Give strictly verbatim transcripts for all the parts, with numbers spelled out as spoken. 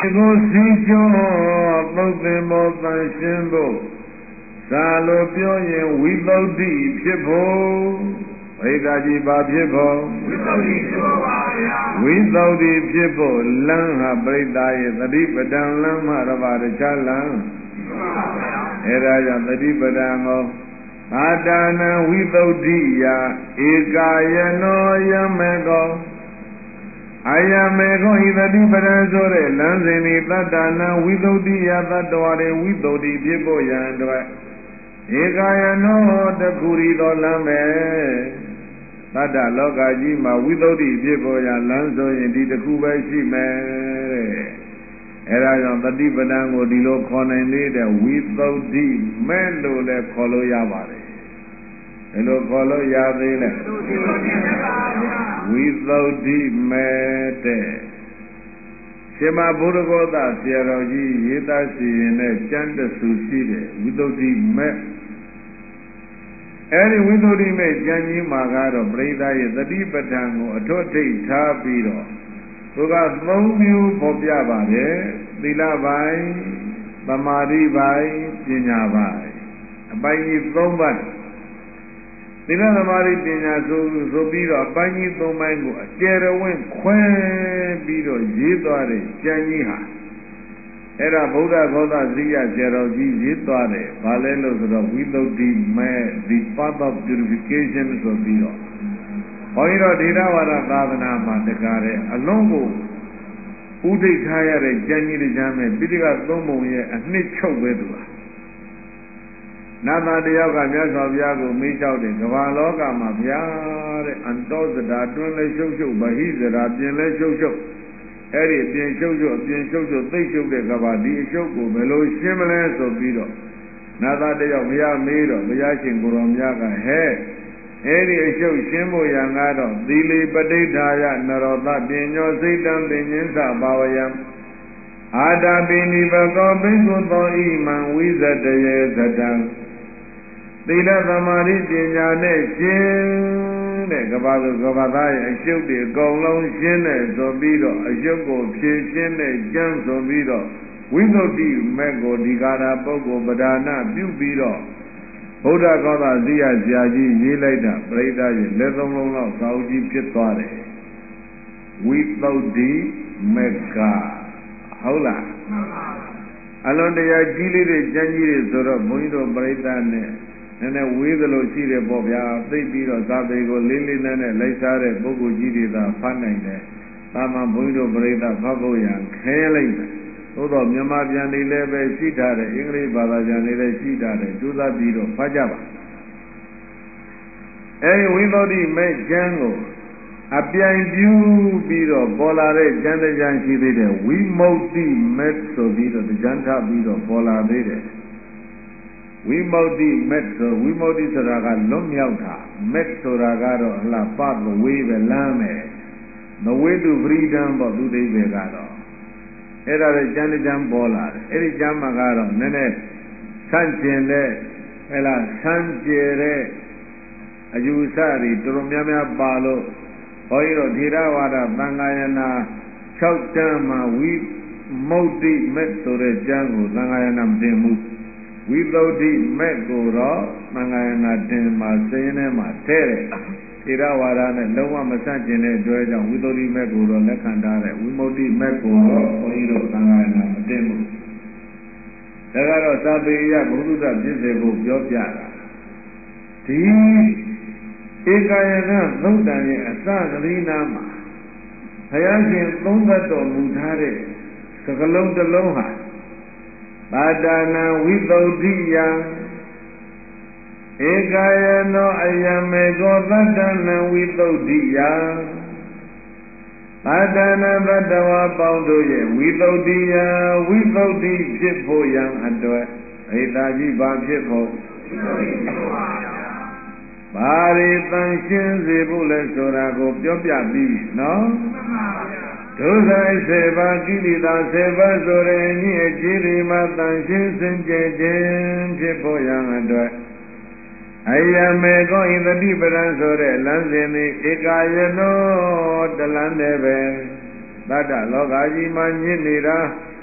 ကိုစီကျော်သုတ်သင်ဖို့တန်ရှင်းဖို့သာလိုပြောရင်ဝိသုဒ္ဓိဖြစ်ဖို့ဝိဒါကြီးပါဖြစ်ဖို့ဝိသုဒ္ဓိဖြစ်ဖို့ပါဗျာဝိသုဒ္ဓိဖြစ်ဖို့လမ်းဟာပရိသရဲ့သတိပဋ္ဌာန်လမ်းမှတပါးတခြားလမ်းအဲဒါကြောင့်သတိပဋ္ဌာန်ကိုအာတာနံဝိသုဒ္ဓိယဧကာယနောယမေကောအာယမေကောဤသတိပဋ္ဌာန်ဆိုတဲ့လမ်းစဉ်ဤတတ္တနာဝိသုဒ္ဓိယတတ္တဝါတွေဝိသုဒ္ဓိဖြစ်ဖို့ရန်အတွက်ဧကာယနောတခုရီသောလမ်းပဲတတ္တလောကကြီးမှာဝိသုဒ္ဓိဖြစ်ဖို့ရန်လမ်းဆိုရင်ဒီတစ်ခုပဲရှိမယ်တဲ့အဲဒါကြောင့်သတိပဋ္ဌာန်ကိုဒီလိုခေါ်နိုင်သေးတဲ့ဝိသုဒ္ဓိမဲ့လို့လည်းခေါ်လို့ရပါတယ်ဘယ်လိုခေါ်လို့ရသေးလဲဝိသုဒ္ဓိမဲ့တဲ့ရှင်မဘုရားဂောသဆရာတော်ကြီးရေးသားစီရင်တဲ့ကျမ်းတဆူရှိတယ်ဝိသုဒ္ဓိမဲ့အဲဒီဝိသုဒ္ဓိမဲ့ကျမ်းကြီးမှာကတော့ပရိသတ်ရဲ့သတိပဋ္ဌာန်ကိုအထွတ်ထိပ်ထားပြီးတော့သူကသုံးမျိုးပေါ်ပြပါတယ်သီလပိုင်းသမာဓိပိုင်းပညာပိုင်းအပိုင်းကြီးသုံးပိုင်းသီလသမာဓိပညာဆိုဆိုပြီးတော့အပိုင်းကြီးသုံးပိုင်းကိုအကျယ်တော်ဝင်ခွဲပြီးတော့ရေးသွားတဲ့ကျမ်းကြီးဟာအဲ့ဒါဗုဒ္ဓဂောသဇိယဆရာတော်ကြီးရေးသွားတယ်ဘာလဲလို့ဆိုတော့ဝိသုဒ္ဓိမဲ့ the path of purification ဆိုပြီးတော့ဘုန်းကြီးတို့ဒေသဝါဒသာသနာမှာတကားတဲ့အလုံးကိုဥဒိဋ္ဌာရတဲ့ကျမ်းကြီးတရားမဲ့ပိဋကသုံးပုံရဲ့အနှစ်ချုပ်ပဲသူဟာနတ်သားတယောက်ကမြတ်စွာဘုရားကိုမေးလျှောက်တယ်ကမ္ဘာလောကမှာဘုရားတဲ့အန္တောဇတာတွင်လဲရှုပ်ရှုပ်ဗဟိဇတာပြင်လဲရှုပ်ရှုပ်အဲ့ဒီအပြင်ရှုပ်ရှုပ်အပြင်ရှုပ်ရှုပ်သိရှုပ်တဲ့ကမ္ဘာဒီအရှုပ်ကိုဘယ်လိုရှင်းမလဲဆိုပြီးတော့နတ်သားတယောက်ဘုရားမေးတော့ဘုရားရှင်ကိုယ်တော်မြတ်ကဟဲ့အဲ့ဒီအရှုပ်ရှင်းဖို့ရန်ကတော့သီလီပဋိဋ္ဌာယနရောသပညောစိတ်တံပင်ညင်းစဘာဝယံအာတာပိနိဘကောဘိက္ခုသောဣမံဝိဇတယေသတံသီလသမာဓိပညာနဲ့ရှင်းတဲ့ကဘာသူကဘာသားရဲ့အရှုပ်တွေအကုန်လုံးရှင်းတဲ့ဆိုပြီးတော့အရှုပ်ကိုဖြည့်ရှင်းတဲ့ကျမ်းဆိုပြီးတော့ဝိသုဒ္ဓိမဲ့ကိုဒီကာရပုဂ္ဂိုလ်ပဒါနပြုပြီးတော့ဘုရားကောသဇိယဆရာကြီးရေးလိုက်တာပရိသတ်ရဲ့လက်သုံးလုံးလောက်သာဝကြီးဖြစ်သွားတယ်ဝိသုဒ္ဓိမဲ့ကဟုတ်လားမှန်ပါအလွန်တရာကြီးလေးတဲ့ကျမ်းကြီးတွေဆိုတော့ဘုန်းကြီးတို့ပရိသတ်နဲ့နည်းနည်းဝေးသလိုရှိတယ်ပေါ့ဗျာသိပြီးတော့သာပေကိုလေးလေးနက်နက်လိုက်စားတဲ့ပုဂ္ဂိုလ်ကြီးတွေသာဖတ်နိုင်တယ်သာမန်ဘုန်းကြီးတို့ပရိသတ်ဖတ်ဖို့ရန်ခဲလိုက်တယ်သို့တော့မြန်မာပြန်နေလည်းပဲရှိထားတယ်အင်္ဂလိပ်ဘာသာပြန်နေလည်းရှိထားတယ်ကျိုးစားပြီးတော့ဖတ်ကြပါအဲဒီဝိသုဒ္ဓိမဲ့ကျမ်းကိုအပြိုင်ပြုပြီးတော့ပေါ်လာတဲ့ကျမ်းတရားရှိသေးတယ်ဝိမု ക്തി မဲ့ဆိုပြီးတော့ကျမ်းထပ်ပြီးတော့ပေါ်လာသေးတယ်ဝိမု ക്തി မဲ့ဆိုဝိမု ക്തി ဆိုတာကလွတ်မြောက်တာမဲ့ဆိုတာကတော့အလှပသဝေးပဲလမ်းပဲ the way to freedom ပေါ့သူအိဗေကတော့အဲ့ဒါလည်းကျမ်းကျမ်းပေါ်လာတယ်အဲ့ဒီကျမ်းမှာကတော့နည်းနည်းဆန့်ကျင်တဲ့ဟဲ့လားဆန့်ကျင်တဲ့အယူဆတွေတော်တော်များများပါလို့ဘုန်းကြီးတို့ထေရဝါဒသံဃာယနာ၆တန်းမှာဝိမု ക്തി မဲ့ဆိုတဲ့ကျမ်းကိုသံဃာယနာမတင်ဘူးဝိသုဒ္ဓိမဲ့ကိုတော့သံဃာယနာတင်မှာစိရင်ထဲမှာထဲတယ်ထေရဝါဒနဲ့လုံးဝမဆန့်ကျင်တဲ့အတွက်ကြောင့်ဝိသုဒ္ဓိမဲ့ကိုတော့လက်ခံထားတယ်ဝိမု ക്തി မဲ့ကိုတော့ဘုန်းကြီးတို့သံဃာယနာမတင်ဘူးဒါကတော့သာပေရဘုဒ္ဓဖြစ်စေဖို့ပြောပြတာဒီဧကာယကသုတ်တန်ရဲ့အစကလေးနာမှာဘုရားရှင်သုံးသတ်တော်မူထားတဲ့စကလုံးတစ်လုံးဟာပါဒနာဝိသုဒ္ဓိယဧကာယနောအယမေကောသတ္တနံဝိသုဒ္ဓိယပါဒနာသတ္တဝါပေါင်းတို့ရဲ့ဝိသုဒ္ဓိယဝိသုဒ္ဓိဖြစ်ဖို့ရန်အတွက်ဣဒာကြီးဘာဖြစ်ဖို့ဘာရီတန်ရှင်းစေဖို့လဲဆိုတာကိုပြောပြပြီးပြီနော်ဒုစရိုက်စေပါကိလေသာစေပါဆိုတဲ့အညစ်အကြေးတွေမှာတန်ရှင်းစင်ကြယ်ခြင်းဖြစ်ဖို့ရန်အတွက်အယမေကောဣသတိပဒံဆိုတဲ့လမ်းစဉ်သည်ဧကာယနောတလန်းနဲ့ပဲတတ္တလောကကြီးမှာညစ်နေတာ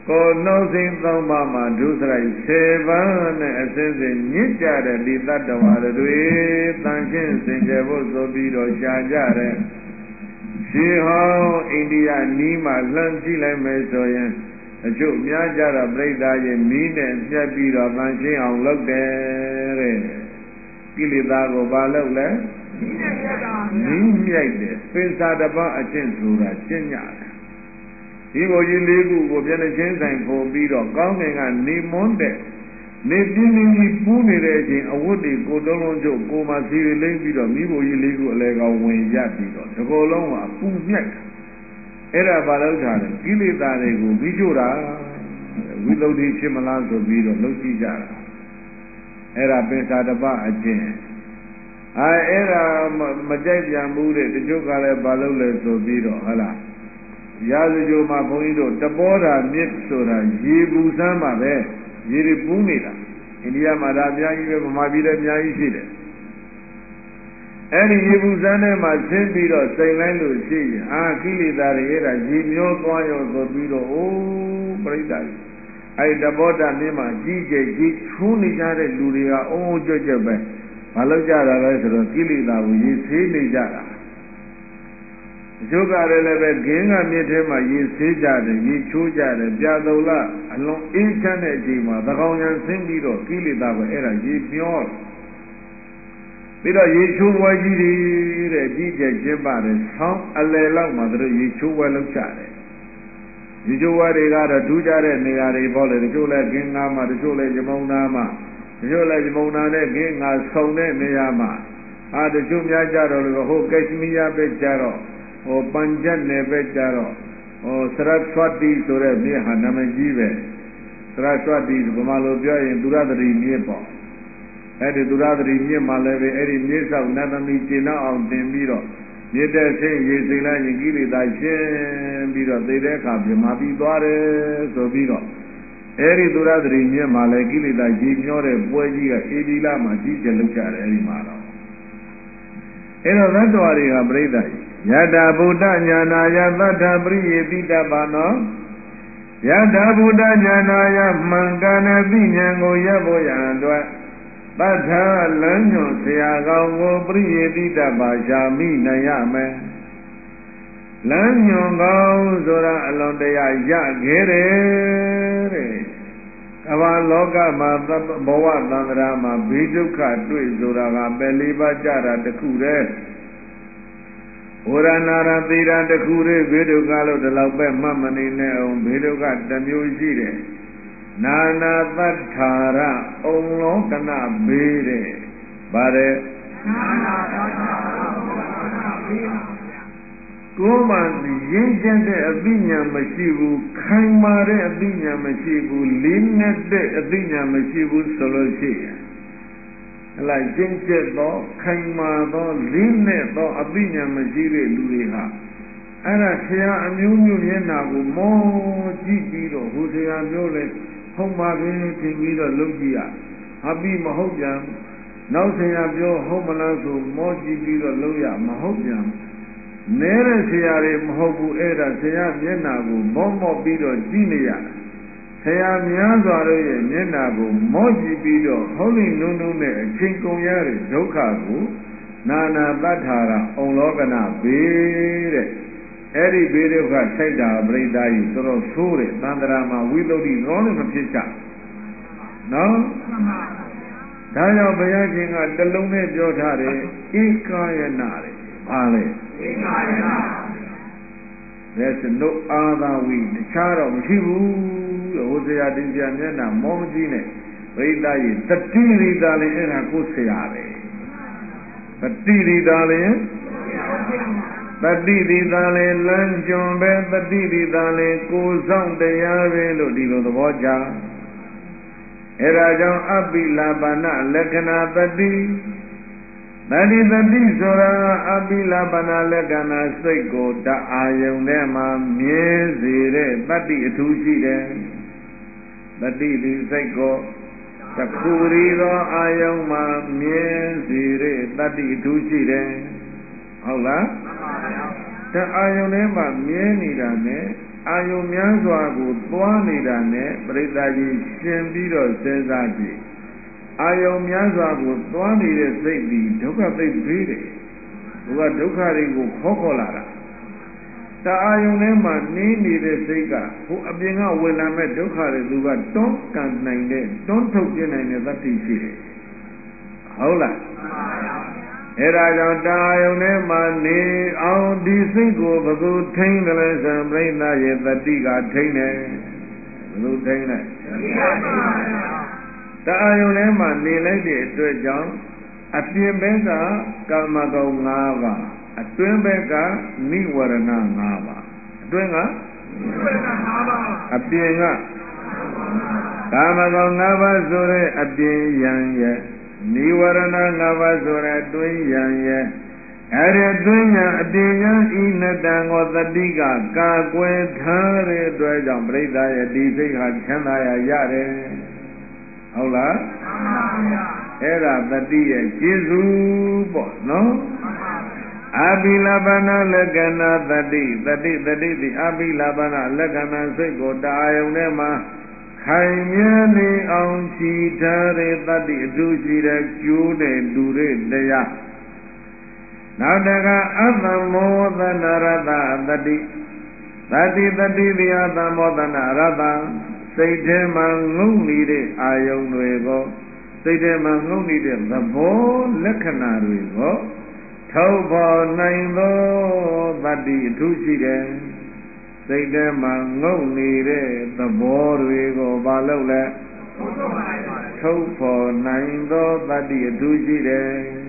ကိုနှုတ်စိမ်းသုံးပါးမှာဒုစရိုက်ဆယ်ပါးနဲ့အစဉ်စဉ်ညစ်ကြတဲ့ဒီတတ္တဝါတွေတန်ရှင်းစင်ကြယ်ဖို့ဆိုပြီးတော့ရှားကြတဲ့ရှေးဟောင်းအိန္ဒိယနီးမှာလှမ်းကြည့်လိုက်မယ်ဆိုရင်အကျိုးများကြတော့ပြိဿရဲ့မီးနဲ့ပြတ်ပြီးတော့တန်ရှင်းအောင်လုပ်တယ်တဲ့ကိလေသာကိုဘာလုပ်လဲမီးနဲ့ပြတ်တာမီးမြိုက်တယ်ပင်စာတစ်ပါးအကျင့်ဆိုတာကျင့်ကြတယ်ဒီဘုရားလေးခုကိုပြန်နှချင်းဆိုင်ပုံပြီးတော့ကောင်းကင်ကနေမွန်းတဲ့နေပြင်းပြင်းကြီးပူးနေတဲ့အချိန်အဝတ်တွေကိုတုံးလုံးကျုပ်ကိုမှစီရီလိမ့်ပြီးတော့မိဘကြီးလေးခုအလဲကောင်ဝင်ရပြီးတော့ဒီကုလုံးကအပူမြိုက်အဲ့ဒါဘာလို့ထားလဲကိလေသာတွေကိုပြီးချို့တာဝိသုဒ္ဓိဖြစ်မလားဆိုပြီးတော့လုပ်ကြည့်ကြတာအဲ့ဒါပင်စာတစ်ပါးအကျင့်အဲအဲ့ဒါမကြိုက်ပြန်ဘူးတဲ့တချို့ကလည်းဘာလို့လဲဆိုပြီးတော့ဟလားရာဇဂိုမှာဘုန်းကြီးတို့တဘောဓာမြစ်ဆိုတာရေဘူးစမ်းပါပဲရေတွေပူးနေတာအိန္ဒိယမှာဒါအများကြီးပဲဗမာပြည်လည်းအများကြီးရှိတယ်အဲ့ဒီရေဘူးစမ်းထဲမှာဆင်းပြီးတော့စိန်လိုက်လို့ရှိရင်အာကိလေသာတွေအဲ့ဒါရေမျောသွားရောဆိုပြီးတော့အိုးပြိတ္တာအဲ့ဒီတဘောဓာမြစ်မှာကြီးကျယ်ကြီးချိုးနေကြတဲ့လူတွေကအုံးအုံးကြွကြွပဲမလုပ်ကြတာလဲဆိုတော့ကိလေသာကိုရေဆေးနေကြတာအကျိုးကလည်းပဲဂင်းကမြစ်ထဲမှာရေဆေးကြတယ်ရေချိုးကြတယ်ပြာတုလအလွန်အေးချမ်းတဲ့အချိန်မှာသကောင်ရံဆင်းပြီးတော့ကိလေသာပဲအဲ့ဒါရေမျောပြီးတော့ရေချိုးဝဲကြီးတွေတဲ့ကြီးကျယ်ကျင်းပါတယ်ဆောင်းအလယ်လောက်မှာတို့ရေချိုးဝဲလောက်ကြတယ်ရေချိုးဝဲတွေကတော့ထူးခြားတဲ့နေရာတွေပေါ့လေတချို့လဲဂင်းငါးမှာတချို့လဲရမုံနာမှာတချို့လဲရမုံနာနဲ့ဂင်းငါးဆုံတဲ့နေရာမှာအာတချို့များကြတော့လို့ဟိုကက်ရှမီးယားပဲကြတော့ဟိုပန်ဂျတ်နယ်ပဲကြတော့ဟိုစရတ်ဆွတ်တီဆိုတဲ့မြေဟာနာမည်ကြီးပဲစရတ်ဆွတ်တီဗမာလိုပြောရင်သူရသတိမြေပေါ့အဲ့ဒီသူရသတိမြေမှာလည်းပဲအဲ့ဒီမြေဆောက်နတ်သမီးကျင့်တော့အောင်တင်ပြီးတော့မြေတဲ့ဆင်းရေစိမ်လိုက်ရင်ကိလေသာရှင်းပြီးတော့သိတဲ့အခါပြမပြီးသွားတယ်ဆိုပြီးတော့အဲ့ဒီသူရသတိမြေမှာလည်းကိလေသာရေမျောတဲ့ပွဲကြီးကအေဒီလာမှာကြီးကျယ်လောက်ကြတယ်အဲ့ဒီမှာတော့အဲ့တော့သတ္တဝါတွေကပြိဿကြီးယတဗုဒ္ဓညာနာယသတ္တပရိယေတိတပါနောယတဗုဒ္ဓညာနာယမှန်ကန်တဲ့သိဉာဏ်ကိုရဖို့ရန်အတွက်သတ္ထလမ်းညွန်ဆရာကောင်းကိုပရိယေတိတပါရှာမိနိုင်ရမယ်လမ်းညွန်ကောင်းဆိုတာအလွန်တရာရခဲ့တယ်တဲ့ကမ္ဘာလောကမှာဘဝသန္တရာမှာဘေးဒုက္ခတွေ့ဆိုတာကပဲလေးပါးကြတာတခုတည်းဝရဏာရသေတာတခုတည်းဘေးဒုက္ခလို့ဒီလောက်ပဲမှတ်မနေနဲ့အောင်ဘေးဒုက္ခတစ်မျိုးရှိတယ်နာနာသတ္ထာရအုံလောကနဘေးတဲ့ဗါတဲ့နာနာသတ္ထာရအုံလောကနဘေးကိုယ်မှရင်းကျက်တဲ့အသိဉာဏ်မရှိဘူးခိုင်မာတဲ့အသိဉာဏ်မရှိဘူးလေးနက်တဲ့အသိဉာဏ်မရှိဘူးဆိုလို့ရှိရင်အလိုက်ကျင့်ကျက်သောခိုင်မာသောလေးနက်သောအသိဉာဏ်မရှိတဲ့လူတွေဟာအဲ့ဒါဆရာအမျိုးမျိုးမျက်နာကိုမောကြည့်ပြီးတော့ဟိုဆရာပြောလဲဟုတ်ပါပဲထင်ပြီးတော့လုပ်ကြည့်ရအပြီးမဟုတ်ပြန်နောက်ဆရာပြောဟုတ်မလားဆိုမောကြည့်ပြီးတော့လုပ်ရမဟုတ်ပြန်နဲတဲ့ဆရာတွေမဟုတ်ဘူးအဲ့ဒါဆရာမျက်နာကိုမောမောပြီးတော့ကြည့်နေရဆရာများစွာတို့ရဲ့မျက်နာကိုမောကြည့်ပြီးတော့ဟောလိနုံနုံနဲ့အချိန်ကုန်ရတဲ့ဒုက္ခကိုနာနာတ္ထာရအုံလောကနာဘေးတဲ့အဲ့ဒီဘေးဒုက္ခထိုက်တာပြိဿကြီးတော်တော်ဆိုးတယ်သန္တရာမှာဝိသုဒ္ဓိတော်လည်းမဖြစ်ချနော်ဒါကြောင့်ဘုရားရှင်ကတလုံးနဲ့ပြောထားတယ်ဧကာယနာတဲ့ပါလေဧကာယနာ There's no other way တခြားတော့မရှိဘူးဟိုဆရာတင်ပြမျက်နှာမောမကြည့်နဲ့ပရိသတ်ကြီးတတိရိသာလည်းအဲ့ဒါကိုဆရာပဲတတိရိသာလည်းတတိရိသာလည်းလမ်းကျွံပဲတတိရိသာလည်းကိုယ်ဆောင်တရားပဲလို့ဒီလိုသဘောချအဲ့ဒါကြောင့်အပိလပါဏလက္ခဏာတတိတတိတတိဆိုတာအပိလပါဏလက္ခဏာစိတ်ကိုတအာယုန်ထဲမှာမြဲစေတဲ့တတိအထူးရှိတယ်တတိဒီစိတ်ကိုတခုရီသောအာယုန်မှာမြဲစေတဲ့တတိအထူးရှိတယ်ဟုတ်လားမှန်ပါဗျာတအာယုန်ထဲမှာမြဲနေတာနဲ့အာယုံများစွာကိုသွားနေတာနဲ့ပရိသတ်ကြီးရှင်ပြီးတော့စဉ်းစားကြည့်အာယုံများစွာကိုသွားနေတဲ့စိတ်ဒီဒုက္ခသိပေးတယ်သူကဒုက္ခတွေကိုခေါ်ခေါ်လာတာတအာယုံထဲမှာနေနေတဲ့စိတ်ကဟိုအပြင်ကဝင်လာမဲ့ဒုက္ခတွေသူကတွန်းကန်နိုင်တဲ့တွန်းထုတ်ပြနိုင်တဲ့သတ္တိရှိတယ်ဟုတ်လားအဲ့ဒါကြောင့်တာယုံထဲမှာနေအောင်ဒီစိတ်ကိုဘယ်သူထိန်းတယ်လဲဆိုပြိဿရဲ့တတိကထိန်းတယ်ဘယ်သူထိန်းလဲတာယုံထဲမှာနေလိုက်တဲ့အတွက်ကြောင့်အပြင်ဘက်ကကာမဂုဏ်၅ပါးအတွင်းဘက်ကနိဝရဏ၅ပါးအတွင်းကအပြင်ကကာမဂုဏ်၅ပါးဆိုတဲ့အပြင်ယံရဲ့နိဝရဏ၅ပါးဆိုတဲ့အတွင်းယံရဲ့အဲ့ဒီအတွင်းယံအပြင်ယံဤနတံကိုတတိကကာကွယ်ထားတဲ့အတွက်ကြောင့်ပြိဿရဲ့ဒီစိတ်ဟာချမ်းသာရရတယ်ဟုတ်လားအဲ့ဒါတတိရဲ့ကျေးဇူးပေါ့နော်အဘိလပနာလက္ခဏာတတိတတိတတိတိအဘိလပနာလက္ခဏာစိတ်ကိုတာယုံထဲမှာခိုင်မြဲနေအောင်ချီထားတဲ့တတိအထူးရှိတဲ့ကျိုးတဲ့လူတွေတရားနောက်တကအသမောသနာရတတတိတတိတတိတိအသမောသနာရတစိတ်ထဲမှာငုံနေတဲ့အာယုံတွေကိုစိတ်ထဲမှာငုံနေတဲ့သဘောလက္ခဏာတွေကိုထုတ်ပေါ်နိုင်သောတတိအထူးရှိတယ်စိတ်ထဲမှာငုံနေတဲ့သဘောတွေကိုဘာလို့လဲထုတ်ပေါ်နိုင်သောတတိအထူးရှိတယ်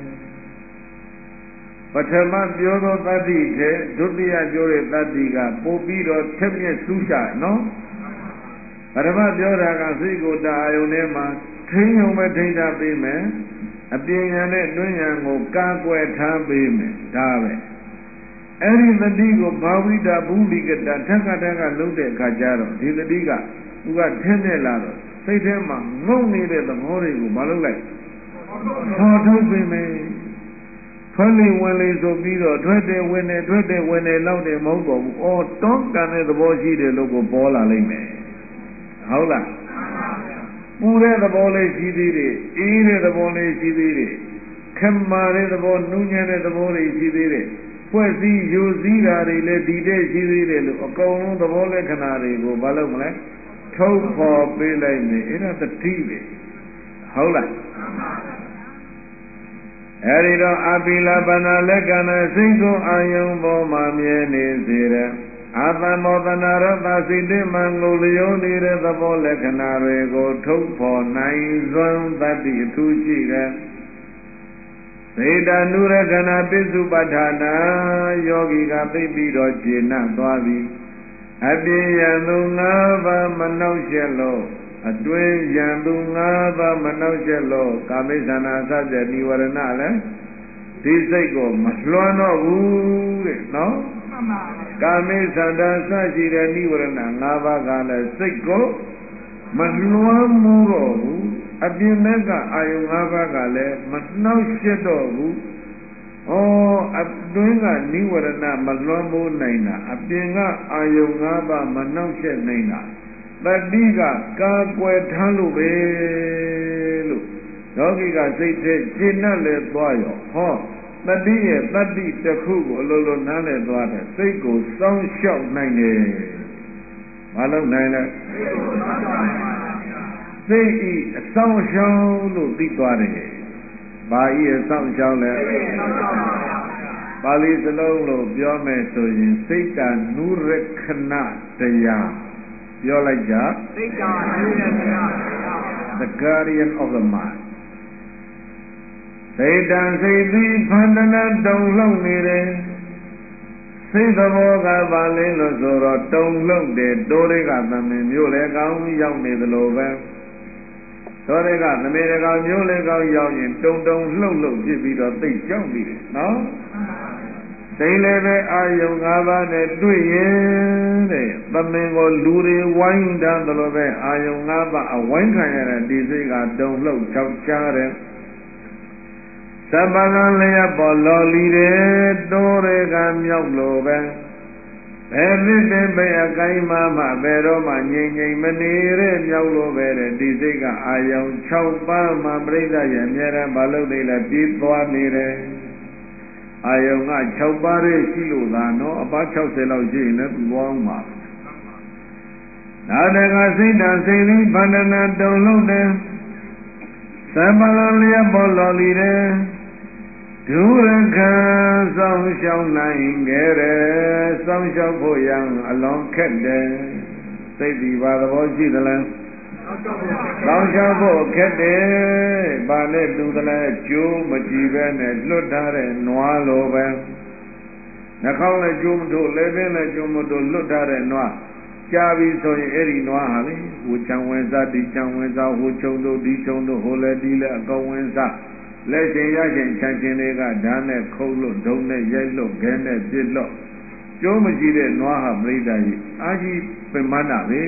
ပထမပြောသောတတိထဲဒုတိယပြောတဲ့တတိကပို့ပြီးတော့ထက်မြက်စူးချနော်ပထမပြောတာကစိတ်ကိုတာအာယုန်ထဲမှာထိန်းုံပဲထိန်းထားပေးမယ်အပြင်ရန်နဲ့တွင်းရန်ကိုကာကွယ်ထားပေးမယ်ဒါပဲအဲ့ဒီတတိကိုဘာဝိတာဘူလိကတာထက်ကထက်ကလုံးတဲ့အခါကျတော့ဒီတတိကသူကထင်းနေလာတော့စိတ်ထဲမှာငုံနေတဲ့သဘောတွေကိုမလုပ်လိုက်ခေါ်ထုတ်ပေးမယ်ထွက်လေဝင်လေဆိုပြီးတော့ထွက်တယ်ဝင်တယ်ထွက်တယ်ဝင်တယ်လောက်တယ်မဟုတ်တော့ဘူးအော်တွန်းကန်တဲ့သဘောရှိတယ်လို့ကိုပေါ်လာလိမ့်မယ်ဟုတ်လားပူတဲ့သဘောလေးရှိသေးတယ်အေးတဲ့သဘောလေးရှိသေးတယ်ခမာတဲ့သဘောနူးညံ့တဲ့သဘောတွေရှိသေးတယ်ဖွဲ့စည်းယူစည်းတာတွေလည်းဒီတဲ့ရှိသေးတယ်လို့အကုန်လုံးသဘောလက္ခဏာတွေကိုမလုပ်မလဲထုတ်ဖော်ပေးလိုက်မယ်အဲ့ဒါတတိပဲဟုတ်လားအဲ့ဒီတော့အပိလပနာလက္ခဏာစိတ်ကိုအာယုံပေါ်မှာမြဲနေစေတဲ့အာသမောသနာရတစိတ်တမံကိုလျောနေတဲ့သဘောလက္ခဏာတွေကိုထုတ်ဖော်နိုင်စွမ်းတတ္တိအထူးရှိတဲ့သေတနုရခဏပိစုပဋ္ဌာနာယောဂီကသိပြီးတော့ခြေနှံ့သွားပြီအပြည့်ရန်သူ၅ပါးမနှောက်ရှက်လို့အတွင်းရန်သူ၅ပါးမနှောက်ရှက်လို့ကာမိသနာသတဲ့និဝရဏလည်းဒီစိတ်ကိုမလွှမ်းတော့ဘူးတဲ့နော်ကာမိသန္တာစရှိတဲ့និဝရဏ၅ပါးကလည်းစိတ်ကိုမလွှမ်းမှုတော့ဘူးအပြင်ဘက်ကအာယုံ၅ပါးကလည်းမနှောက်ရှက်တော့ဘူးဩအတွင်းကនិဝရဏမလွှမ်းမိုးနိုင်တာအပြင်ကအာယုံ၅ပါးမနှောက်ရှက်နိုင်တာတတိကကာကွယ်ထားလို့ပဲလို့ယောဂီကစိတ်ထဲရှင်းနဲ့လဲသွားရောဟောတတိရဲ့တတိတစ်ခုကိုအလိုလိုနားလဲသွားတယ်စိတ်ကိုစောင့်ရှောက်နိုင်တယ်မလုပ်နိုင်လဲစိတ်ဤအဆောင်ရှောက်လို့သိသွားတယ်ဘာဤအဆောင်ရှောက်လဲပါဠိစလုံးလို့ပြောမယ်ဆိုရင်စိတ်ကနုရခဏတရားပြောလိုက်ကြစိတ်ကနုရခဏတရား the guardian of the mind စိတ်တံစိတ်သည်ဖန္တနာတုံလုံးနေတယ်စိတ်သဘောကပါလင်းလို့ဆိုတော့တုံလုံးတယ်တိုးတွေကသမင်မျိုးလေကောင်းရောက်နေသလိုပဲတိုးတွေကသမင်ကောင်မျိုးလေကောင်းရောက်ရင်တုံတုံလှုပ်လှုပ်ဖြစ်ပြီးတော့သိကြောက်နေတယ်နော်စိတ်လည်းပဲအာယုံ၅ပါးနဲ့တွေ့ရင်တဲ့သမင်ကိုလူတွေဝိုင်းတန်းသလိုပဲအာယုံ၅ပါးအဝိုင်းခံရတဲ့ဒီစိတ်ကတုံလှုပ်ချောက်ချားတယ်သဗ္ဗလံလျက်ပေါ်လော်လီတယ်တိုးတွေကမြောက်လို့ပဲဘယ်သစ်ပင်ပဲအကိုင်းမှမှဘယ်တော့မှငြိမ်ငြိမ်မနေတဲ့မြောက်လို့ပဲတဲ့ဒီစိတ်ကအာယုံ၆ပါးမှပြိဿရဲ့အမြဲတမ်းမလုပ်နေလဲပြေးသွားနေတယ်အာယုံက၆ပါးရဲ့ရှိလို့သာနော်အပါး၆၀လောက်ရှိရင်လည်းသူသွားအောင်ပါနာတကစိတ်တံစိတ်သည်ဗန္ဒနာတုံလုံးတယ်သဗ္ဗလလျက်ပေါ်လော်လီတယ်ဒုရခံစောင့်ရှောက်နိုင်ခဲ့တယ်စောင့်ရှောက်ဖို့ရန်အလွန်ခက်တယ်စိတ်ဒီဘာသဘောရှိသလဲစောင့်ရှောက်ဖို့ခက်တယ်ဘာနဲ့တူသလဲကျိုးမကြည့်ပဲနဲ့လွတ်ထားတဲ့နွားလိုပဲနှာခေါင်းနဲ့ကျိုးမထိုးလက်ပင်နဲ့ကျိုးမထိုးလွတ်ထားတဲ့နွားကြာပြီဆိုရင်အဲ့ဒီနွားဟာလေဟိုချံဝင်စားဒီချံဝင်စားဟိုချုံတို့ဒီချုံတို့ဟိုလည်းဒီလည်းအကောင်ဝင်စားလက်ရှင်ရရှင်ချမ်းချင်းတွေကဓာတ်နဲ့ခုတ်လို့ဒုံနဲ့ရိုက်လို့ခဲနဲ့ပြစ်လို့ကျိုးမရှိတဲ့နွားဟာပြိတ္တာကြီးအာကြီးပင်မနာပဲ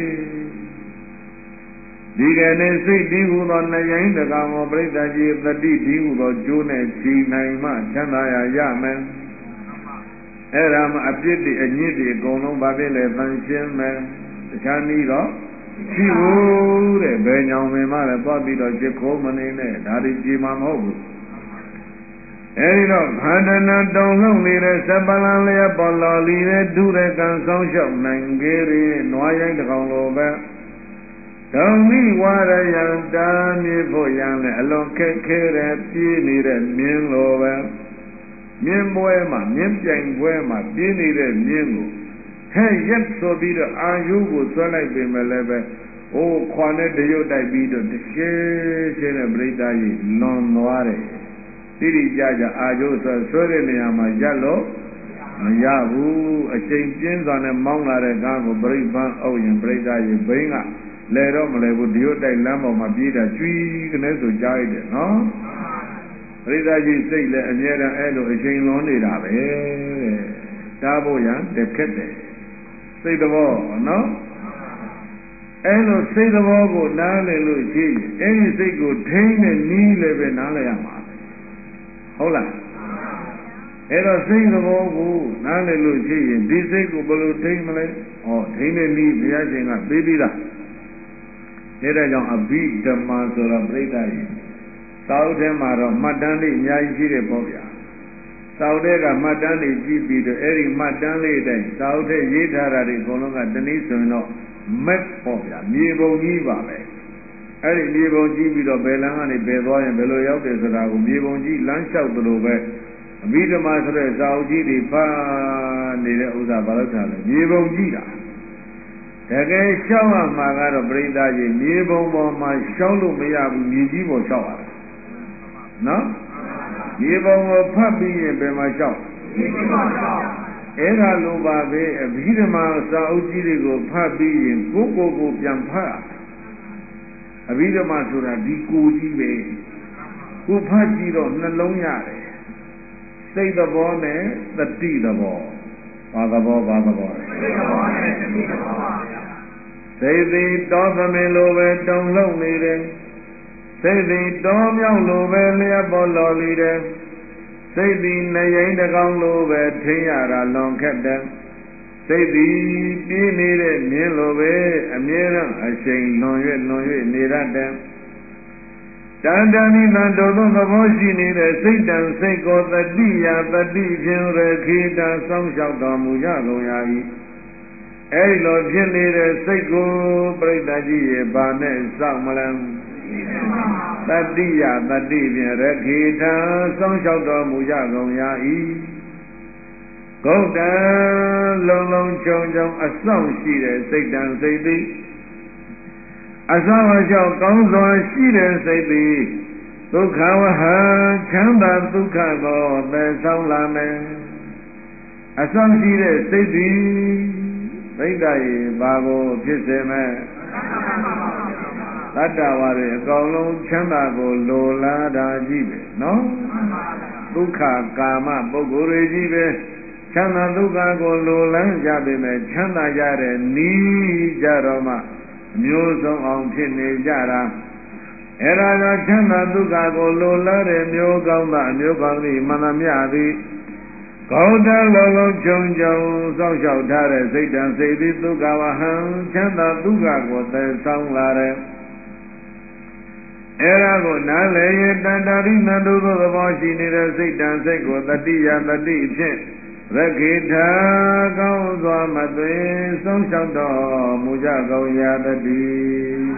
ဒီကနေ့စိတ်ဒီဟုသောနှရိုင်းတကောင်ကိုပြိတ္တာကြီးတတိဒီဟုသောကျိုးနဲ့ချီနိုင်မှချမ်းသာရရမယ်အဲ့ဒါမှအပြစ်တွေအညစ်တွေအကုန်လုံးဘာဖြစ်လဲတန်ရှင်းမယ်တခြားနည်းတော့ရှိဘူးတဲ့ဘယ်ညောင်ပင်မှလည်းသွားပြီးတော့จิตခိုးမနေနဲ့ဒါတွေကြည်မှာမဟုတ်ဘူးအဲဒီတော့ခန္ဓာနာတုံလုံးနေတဲ့စပလံလျက်ပေါ်လော်လီတဲ့ဒုရကံဆောင်းလျှောက်နိုင်ခဲ့ရင်နွားရိုင်းတစ်ကောင်လိုပဲဒုံမိဝရယံတာမြေဖို့ရန်လည်းအလွန်ခက်ခဲတဲ့ပြေးနေတဲ့မြင်းလိုပဲမြင်းပွဲမှာမြင်းပြိုင်ပွဲမှာပြေးနေတဲ့မြင်းကိုဟဲ့ရက်ဆိုပြီးတော့အာယုကိုဆွဲလိုက်ပြင်မယ်လည်းပဲအိုးခွာနဲ့တရွတ်တိုက်ပြီးတော့တရှင်းရှင်းနဲ့ပြိတ္တာကြီးလွန်သွားတယ်တိတိကျကျအာယုဆွဲဆွဲတဲ့နေရာမှာရက်လို့မရဘူးအချိန်ပြင်းစွာနဲ့မောင်းလာတဲ့ကားကိုပြိပန်းအုပ်ရင်ပြိတ္တာကြီးဘိန်းကလဲတော့မလဲဘူးတရွတ်တိုက်လမ်းပေါ်မှာပြေးတာကျွီးကနေဆိုကြားရတယ်နော်ပြိတ္တာကြီးစိတ်လည်းအမြဲတမ်းအဲ့လိုအချိန်လွန်နေတာပဲတဲ့တားဖို့ရန်တခက်တယ်စိတ်သဘောနော်အဲ့လိုစိတ်သဘောကိုနားလည်လို့ရှိရင်အဲ့ဒီစိတ်ကိုထိန်းတဲ့နည်းလည်းပဲနားလည်ရမှာဟုတ်လားအဲ့တော့စိတ်သဘောကိုနားလည်လို့ရှိရင်ဒီစိတ်ကိုဘယ်လိုထိန်းမလဲဩထိန်းတဲ့နည်းဘုရားရှင်ကပေးပြီးသားအဲ့ဒါကြောင့်အဘိဓမ္မာဆိုတာပြိဋ္ဌာကြီးသာဝတ္ထဲမှာတော့မှတ်တမ်းလေးအများကြီးရှိတယ်ပေါ့ဗျာသာဝတ္ထဲကမှတ်တမ်းလေးကြည့်ပြီးတော့အဲ့ဒီမှတ်တမ်းလေးတိုင်းသာဝတ္ထဲရေးထားတာတွေအကုန်လုံးကတနည်းဆိုရင်တော့မက်ပေါ့ဗျာမြေပုံကြီးပါပဲအဲ့ဒီမြေပုံကြီးပြီးတော့ဘယ်လမ်းကနေဘယ်သွားရင်ဘယ်လိုရောက်တယ်ဆိုတာကိုမြေပုံကြီးလမ်းလျှောက်သလိုပဲအဘိဓမ္မာဆိုတဲ့ဇာဝကြီးတွေဖာနေတဲ့ဥစ္စာဘာလို့ထားလဲမြေပုံကြီးတာတကယ်လျှောက်ရမှာကတော့ပြိဿကြီးမြေပုံပေါ်မှာလျှောက်လို့မရဘူးမြေကြီးပေါ်လျှောက်ရတာနော်မြေပုံကိုဖတ်ပြီးရင်ဘယ်မှာလျှောက်မြေကြီးပေါ်လျှောက်အဲ့ဒါလိုပါပဲအဘိဓမ္မာစာအုပ်ကြီးတွေကိုဖတ်ပြီးရင်ကိုယ်ကိုယ်ကိုပြန်ဖတ်အဘိဓမ္မာဆိုတာဒီကိုယ်ကြီးပဲကိုဖတ်ကြည့်တော့နှလုံးရတယ်စိတ်သဘောနဲ့တတိသဘောဘာသဘောဘာသဘောစိတ်သဘောနဲ့တတိသဘောပါဗျာစိတ်သည်တောသမင်လိုပဲတုံလုံးနေတယ်စိတ်သည်တောမြောက်လိုပဲလျက်ပေါ်လော်လီတယ်စိတ်သည်နှရိန်တကောင်လိုပဲထိန်းရတာလွန်ခက်တယ်စိတ်သည်ပြေးနေတဲ့မြင်းလိုပဲအမြဲတမ်းအချိန်လွန်၍လွန်၍နေရတဲ့တန်တန်ဤတန်တော်သောသဘောရှိနေတဲ့စိတ်တံစိတ်ကိုတတိယတတိဖြင့်ရခေတံစောင့်ရှောက်တော်မူကြကုန်ရာ၏အဲဒီလိုဖြစ်နေတဲ့စိတ်ကိုပြိတ္တာကြီးရဲ့ဘာနဲ့စောင့်မလန်းတတိယတတိဖြင့်ရခေတံစောင့်ရှောက်တော်မူကြကုန်ရာ၏ဂုတ်တံလုံလုံချုံချုံအဆောင်ရှိတဲ့စိတ်တံစိတ်သည်အဆောင်အလျှောက်ကောင်းစွာရှိတဲ့စိတ်သည်ဒုက္ခဝဟချမ်းသာဒုက္ခကိုသယ်ဆောင်လာမယ်အဆောင်ရှိတဲ့စိတ်သည်ပြိတ္တာရေဘာကိုဖြစ်စေမဲ့တတ္တဝါတွေအကောင်လုံးချမ်းသာကိုလိုလားတာကြီးပဲနော်ဒုက္ခကာမပုဂ္ဂိုလ်တွေကြီးပဲချမ်းသာဒုက္ခကိုလိုလန်းကြပေမဲ့ချမ်းသာကြတဲ့နီးကြတော့မှအမျိုးဆုံးအောင်ဖြစ်နေကြတာအဲ့ဒါကြောင့်ချမ်းသာဒုက္ခကိုလိုလားတဲ့မျိုးကောင်းသောအမျိုးကောင်းသည်မန္တမြသည်ကောတလုံးလုံးခြုံကြုံစောင့်ရှောက်ထားတဲ့စိတ်တံစိတ်သည်ဒုက္ခဝဟံချမ်းသာဒုက္ခကိုသယ်ဆောင်လာတဲ့အဲဒါကိုနားလည်ရတန္တာရိနတုသောသဘောရှိနေတဲ့စိတ်တံစိတ်ကိုတတိယတတိဖြင့်ရခေထာကောင်းစွာမသွေစောင့်ရှောက်တော်မူကြကုန်ရာတည်း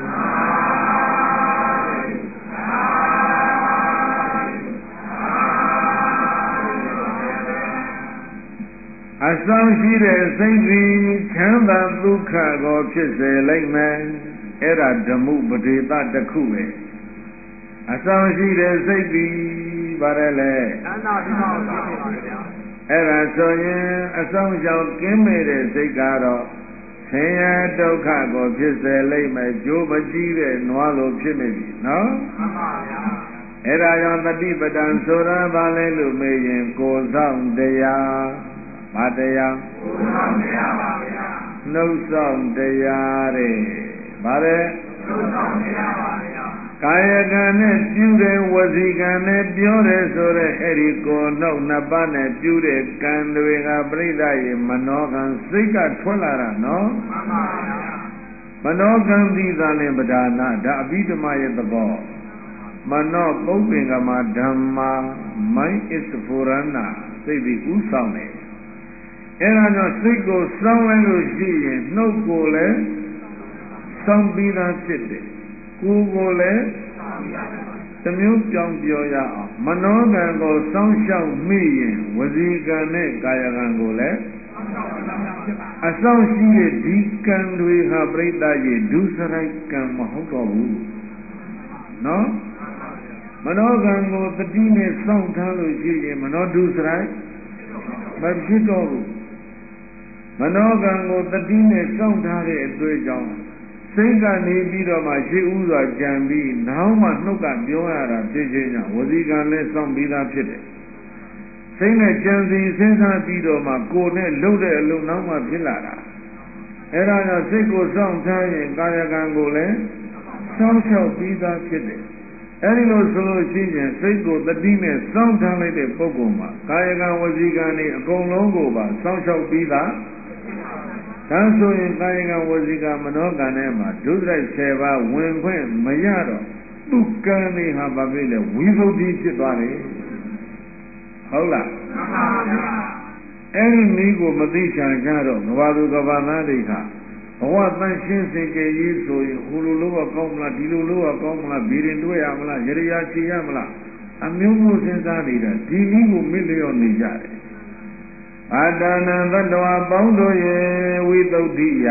အဆောင်ရှိတဲ့စိတ်သည်ချမ်းသာဒုက္ခကိုဖြစ်စေလိမ့်မယ်အဲ့ဒါဓမ္မပဒေသတစ်ခုပဲအဆောင်ရှိတဲ့စိတ်သည်ဗါတယ်လေချမ်းသာဒုက္ခကိုဖြစ်စေပါလေဗျာအဲ့ဒါဆိုရင်အဆောင်ရှောင်ကင်းမဲ့တဲ့စိတ်ကတော့ဆင်းရဲဒုက္ခကိုဖြစ်စေလိမ့်မယ်ကြိုးမကြည့်တဲ့နွားလိုဖြစ်နေပြီနော်မှန်ပါဗျာအဲ့ဒါကြောင့်တတိပဒံဆိုတာဘာလဲလို့မေးရင်ကိုယ်ဆောင်တရားဘာတရားကိုယ်ဆောင်တရားပါဗျာနှုတ်ဆောင်တရားတဲ့ဗါတယ်နှုတ်ဆောင်တရားပါဗျာကာယကံနဲ့ပြုတဲ့ဝစီကံနဲ့ပြောတယ်ဆိုတဲ့အဲ့ဒီကိုယ်နှုတ်နှစ်ပါးနဲ့ပြုတဲ့ကံတွေကပြိဿရေမနောကံစိတ်ကထွက်လာတာနော်မှန်ပါဗျာမနောကံသီသာလင်ပဒါနာဒါအဘိဓမ္မာရဲ့သဘောမနောပုပ္ပင်္ဂမဓမ္မာ mind is forana စိတ်ဒီဥဆောင်တယ်အဲ့ဒါကြောင့်စိတ်ကိုစောင်းလိုက်လို့ရှိရင်နှုတ်ကိုလည်းစောင်းပြီးသားဖြစ်တယ်ကိုယ်ကိုလည်းတမျိုးပြောင်းပြောရအောင်မနောကံကိုစောင်းရှောက်မိရင်ဝစီကံနဲ့ကာယကံကိုလည်းအဆောင်ရှိတဲ့ဒီကံတွေဟာပြိတ္တရဲ့ဒုစရိုက်ကံမဟုတ်တော့ဘူးနော်မနောကံကိုတတိနဲ့စောင့်ထားလို့ရှိရင်မနောဒုစရိုက်မဖြစ်တော့ဘူးမနောကံကိုတတိနဲ့စောင့်ထားတဲ့အတွေ့အကြောင်းစိတ်ကနေပြီးတော့မှရှိဥစွာကြံပြီးနောက်မှနှုတ်ကပြောရတာဖြစ်ခြင်းကြောင့်ဝစီကံလည်းစောင့်ပြီးသားဖြစ်တယ်စိတ်နဲ့ကြံစီစဉ်းစားပြီးတော့မှကိုယ်နဲ့လှုပ်တဲ့အလုံးနောက်မှဖြစ်လာတာအဲဒါကြောင့်စိတ်ကိုစောင့်ထားရင်ကာယကံကိုလည်းစောင့်ရှောက်ပြီးသားဖြစ်တယ်အဲဒီလိုဆိုလို့ရှိရင်စိတ်ကိုတတိနဲ့စောင့်ထားလိုက်တဲ့ပုဂ္ဂိုလ်မှာကာယကံဝစီကံတွေအကုန်လုံးကိုပါစောင့်ရှောက်ပြီးသားဒါဆိုရင်ကာယကံဝစီကံမနောကံထဲမှာဒုစရိုက်ဆယ်ပါးဝင်ခွင့်မရတော့သူကံတွေဟာဘာဖြစ်လဲဝိသုဒ္ဓိဖြစ်သွားတယ်ဟုတ်လားမှန်ပါဗျာအဲ့ဒီနည်းကိုမသိချာကြတော့ကဘာသူကဘာသားတွေကဘဝတန်ရှင်းစေကြရေးဆိုရင်ဟိုလိုလိုကကောင်းမလားဒီလိုလိုကကောင်းမလားဘီရင်တွေ့ရမလားရရချေရမလားအမျိုးမျိုးစဉ်းစားနေတာဒီနည်းကိုမေ့လျော့နေကြတယ်အာတနံသတ္တဝါပေါင်းတို့ရဲ့ဝိသုဒ္ဓိယ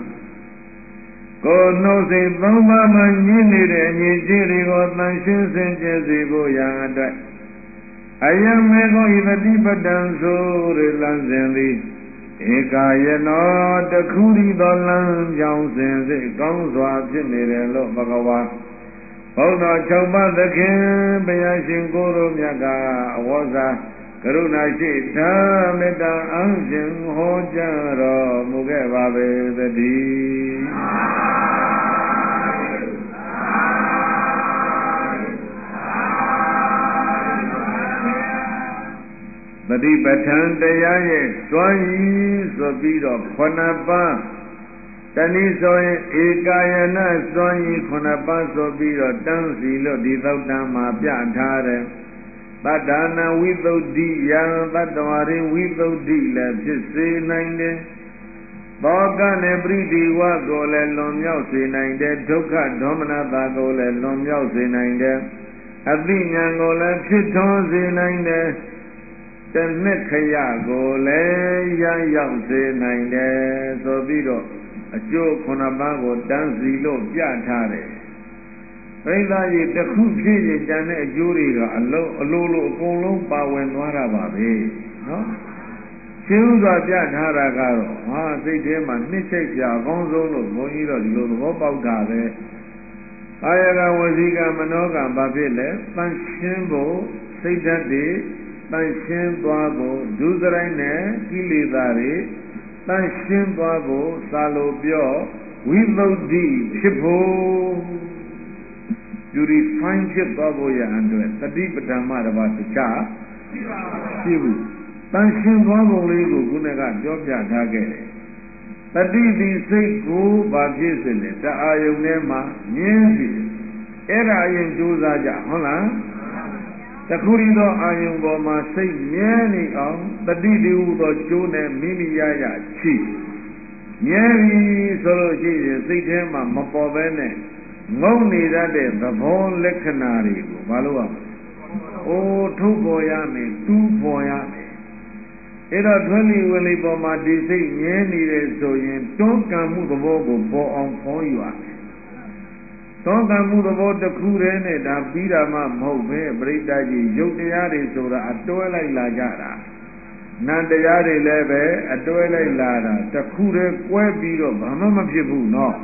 ကိုနှုတ်စိတ်သုံးပါးမှညင်းနေတဲ့အငြိကြီးတွေကိုတန်ရှင်းစင်ကြယ်စေဖို့ရန်အတွက်အယံမေကောဤတတိပတံဆိုရလန်းစဉ်သည်ဧကာယနောတခုရီသောလမ်းကြောင်းစဉ်စိတ်ကောင်းစွာဖြစ်နေတယ်လို့ဘဂဝါဘုန်းတော်၆ပါးသခင်ဘုရားရှင်ကိုယ်တော်မြတ်ကအဝေါစာကရုဏာရှိသာမေတ္တာအရှင်ဟောကြားတော်မူခဲ့ပါပေသတည်းပฏิပဋ္ဌာန်တရားရဲ့စွမ်းရည်ဆိုပြီးတော့ခုနှစ်ပါးတနည်းဆိုရင်ဧကာယနာစွမ်းရည်ခုနှစ်ပါးဆိုပြီးတော့တန်းစီလို့ဒီသောတန်မှာပြထားတယ်တတ္တနာဝိသုဒ္ဓိယံတတ္တဝရိဝိသုဒ္ဓိလည်းဖြစ်စေနိုင်တယ်သောကနဲ့ပရိဒီဝကိုလည်းလွန်မြောက်စေနိုင်တယ်ဒုက္ခဒေါမနတာကိုလည်းလွန်မြောက်စေနိုင်တယ်အသိဉာဏ်ကိုလည်းဖြစ်ထွန်းစေနိုင်တယ်တဏှက်ခရကိုလည်းရရောက်စေနိုင်တယ်ဆိုပြီးတော့အကျိုးခုနှစ်ပါးကိုတန်းစီလို့ပြထားတယ်ပရိသတ်ကြီးတစ်ခုဖြစ်ရင်တန်တဲ့အကျိုးတွေကအလုံးအလိုလိုအကုန်လုံးပါဝင်သွားတာပါပဲနော်ရှင်းဥစွာပြထားတာကတော့ဟာစိတ်ထဲမှာနှစ်ချိတ်ပြအကောင်းဆုံးလို့ဘုန်းကြီးတို့ဒီလိုသဘောပေါက်တာပဲကာယကဝစီကမနောကဘာဖြစ်လဲတန်ရှင်းဖို့စိတ်ဓာတ်တွေတန်ရှင်းသွားဖို့ဒုစရိုက်နဲ့ကိလေသာတွေတန်ရှင်းသွားဖို့စာလိုပြောဝိသုဒ္ဓိဖြစ်ဖို့ purify ဖြစ်သွားဖို့ရန်အတွက်တတိပဋ္ဌာန်မှတပါးတခြားရှိဘူးတန်ရှင်းသွားပုံလေးကိုခုနကပြောပြထားခဲ့တယ်တတိတိစိတ်ကိုဘာဖြစ်စေလဲတအာယုန်ထဲမှာမြင်ပြီအဲ့ဒါအရင်ကြိုးစားကြဟုတ်လားတခုရီသောအာယုန်ပေါ်မှာစိတ်မြဲနေအောင်တတိတိဟုသောကြိုးနဲ့မိမိရရချိမြဲပြီဆိုလို့ရှိရင်စိတ်ထဲမှာမပေါ်ဘဲနဲ့ငုံနေတတ်တဲ့သဘောလက္ခဏာတွေကိုမလုပ်ရဘူး။အိုးထုတ်ပေါ်ရမယ်တူးပေါ်ရမယ်အဲ့တော့ထွန်းလီဝင်လီပေါ်မှာဒီစိတ်မြဲနေတယ်ဆိုရင်တွန်းကံမှုသဘောကိုပေါ်အောင်ဖော်ယူရမယ်တွန်းကံမှုသဘောတစ်ခုတည်းနဲ့ဒါပြီးတာမှမဟုတ်ပဲပရိသတ်ကြီးရုပ်တရားတွေဆိုတာအတွဲလိုက်လာကြတာနံတရားတွေလည်းပဲအတွဲလိုက်လာတာတစ်ခုတည်းကွဲပြီးတော့ဘာမှမဖြစ်ဘူးနော်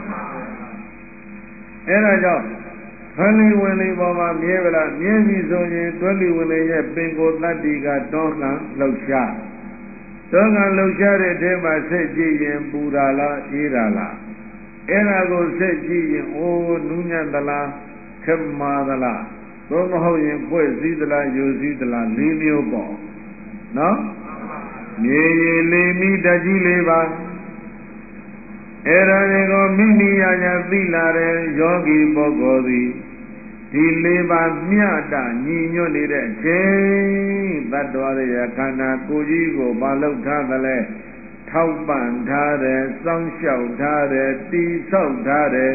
အဲ့ဒါကြောင့်ထွန်းလီဝင်လီပေါ်မှာမြဲဗလားမြဲပြီဆိုရင်ထွန်းလီဝင်လီရဲ့ပင်ကိုယ်တတ္တိကတွန်းကံလှုပ်ရှားတွန်းကံလှုပ်ရှားတဲ့အထဲမှာဆက်ကြည့်ရင်ပူတာလားအေးတာလားအဲ့ဒါကိုဆက်ကြည့်ရင်အိုးနူးညံ့သလားခက်မာသလားသို့မဟုတ်ရင်ဖွဲ့စည်းသလားယူစည်းသလားလေးမျိုးပေါ့နော်မြေရည်လေးမိတကြီးလေးပါအဲ့ဒါတွေကိုမိမိရညာသိလာတဲ့ယောဂီပုဂ္ဂိုလ်သည်ဒီလေးပါမျှတညီညွတ်နေတဲ့အချိန်တတ္တဝရယခန္ဓာကိုယ်ကြီးကိုမလောက်ထားသလဲထောက်ပံ့ထားတယ်စောင့်ရှောက်ထားတယ်တည်ဆောက်ထားတယ်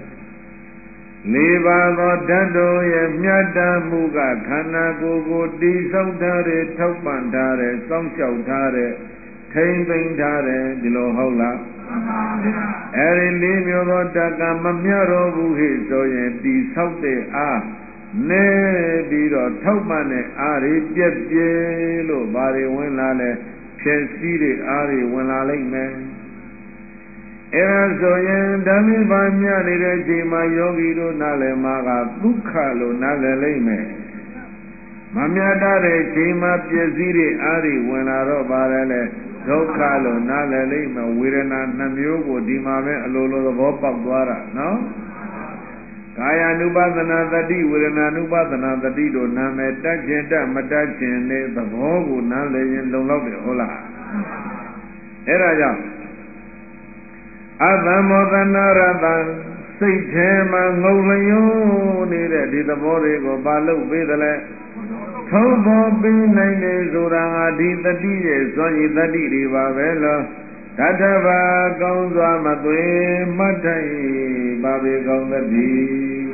လေးပါသောဓာတ်တို့ရဲ့မြတ်တမှုကခန္ဓာကိုယ်ကိုတည်ဆောက်ထားတယ်ထောက်ပံ့ထားတယ်စောင့်ရှောက်ထားတယ်ထိမ့်သိမ်းထားတယ်ဒီလိုဟုတ်လားမှန်ပါဗျာအဲဒီလေးမျိုးသောဓာတ်ကမမျှတော့ဘူးဟိဆိုရင်တည်ဆောက်တဲ့အားနေပြီးတော့ထောက်ပံ့တဲ့အားတွေပြည့်ပြည့်လို့ဘာတွေဝင်လာလဲဖြစ်စည်းတဲ့အားတွေဝင်လာလိမ့်မယ်အဲဒါဆိုရင်ဓမ္မိပါမြနေတဲ့ချိန်မှာယောဂီတို့နားလည်မှာကဒုက္ခလို့နားလည်လိမ့်မယ်မမြတ်တဲ့ချိန်မှာပြည့်စည်တဲ့အားတွေဝင်လာတော့ပါတယ်လေဒုက္ခလို့နားလည်လိမ့်မယ်ဝေဒနာနှမျိုးကိုဒီမှာပဲအလိုလိုသဘောပေါက်သွားတာနော်ကာယ ानु ပါဒနာတတိဝေဒနာ ानु ပါဒနာတတိတို့နာမည်တတ်ခြင်းတတ်မတတ်ခြင်းနဲ့သဘောကိုနားလည်ရင်လုံလောက်တယ်ဟုတ်လားအဲ့ဒါကြောင့်အတ္တမောသနာရတံစိတ်ထဲမှာငုံလျုံနေတဲ့ဒီသဘောတွေကိုဘာလို့ပေးတယ်လဲထုတ်ပေါ်ပေးနိုင်တယ်ဆိုတာဟာဒီတတိရဲ့ဇွန်ရည်တတိတွေပါပဲလို့တထဘာကောင်းစွာမသွေမှတ်ထိုင်ပါပေကောင်းသတည်း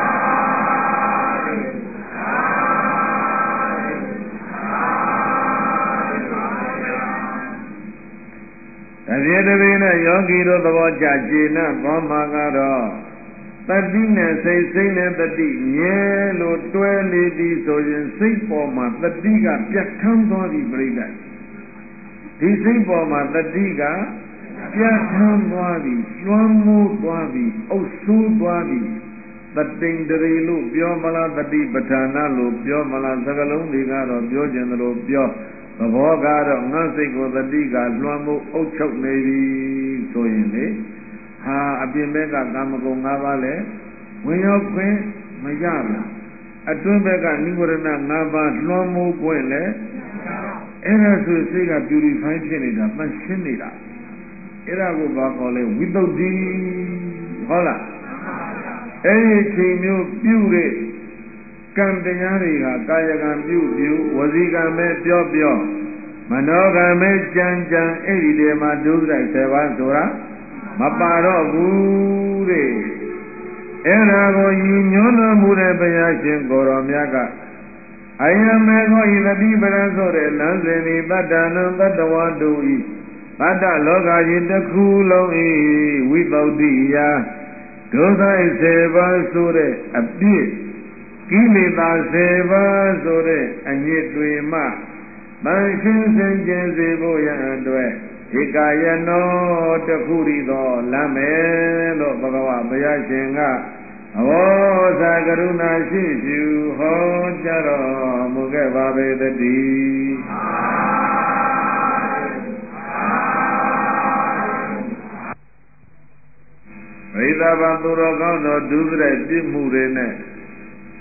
တပြည့်တပြည့်နဲ့ယောဂီတို့သဘောကျကျေနပ်သွားမှာကတော့တတိနဲ့စိတ်စိတ်နဲ့တတိမြဲလို့တွဲနေပြီဆိုရင်စိတ်ပေါ်မှာတတိကပြတ်ထန်းသွားပြီပြိဋ္ဌာဒီစိတ်ပေါ်မှာတတိကပြတ်ထန်းသွားပြီလွှမ်းမိုးသွားပြီအုပ်ဆိုးသွားပြီတတိန်တရီလို့ပြောမလားတတိပဋ္ဌာနာလို့ပြောမလားစကလုံးတွေကတော့ပြောကျင်တယ်လို့ပြောသဘောကတော့ငါစိတ်ကိုတတိကလွှမ်းမိုးအုပ်ချုပ်နေပြီဆိုရင်လေဟာအပြင်ဘက်ကကာမဂုဏ်၅ပါးလဲဝင်ရောက်ခွင့်မရဘူးအတွင်းဘက်ကနိဝရဏ၅ပါးလွှမ်းမိုးခွင့်လဲအဲ့ဒါဆိုစိတ်က purify ဖြစ်နေတာတန့်ရှင်းနေတာအဲ့ဒါကိုဘာခေါ်လဲဝိသုဒ္ဓိဟုတ်လားအဲ့ဒီချိန်မျိုးပြုတဲ့ကံတရားတွေကကာယကံပြုပြုဝစီကံပဲပြောပြောမနောကံပဲကြံကြံအဲ့ဒီတည်းမှာဒုစရိုက်ဆယ်ပါးဆိုတာမပါတော့ဘူးတဲ့အဲ့ဒါကိုယဉ်ညွှန်းတော်မူတဲ့ဘုရားရှင်ကိုရောမြတ်ကအယံမေခောဤတတိပရံဆိုတဲ့လမ်းစဉ်ဤတတ္တနံတတ္တဝါတို့ဤတတ္တလောကကြီးတစ်ခုလုံးဤဝိသုဒ္ဓိယဒုစရိုက်ဆယ်ပါးဆိုတဲ့အပြစ်ကိလေသာဆယ်ပါးဆိုတဲ့အညစ်တွေမှတန်ရှင်းစင်ကြယ်စေဖို့ရန်အတွက်ဧကယနောတခုရီသောလမ်းမယ်လို့ဘဂဝါဘုရားရှင်ကအဘောဇာကရုဏာရှိဖြူဟောကြားတော်မူခဲ့ပါပေတည်းပရိသဗ္ဗသူတော်ကောင်းတော်ဒုစရိုက်ပြစ်မှုတွေနဲ့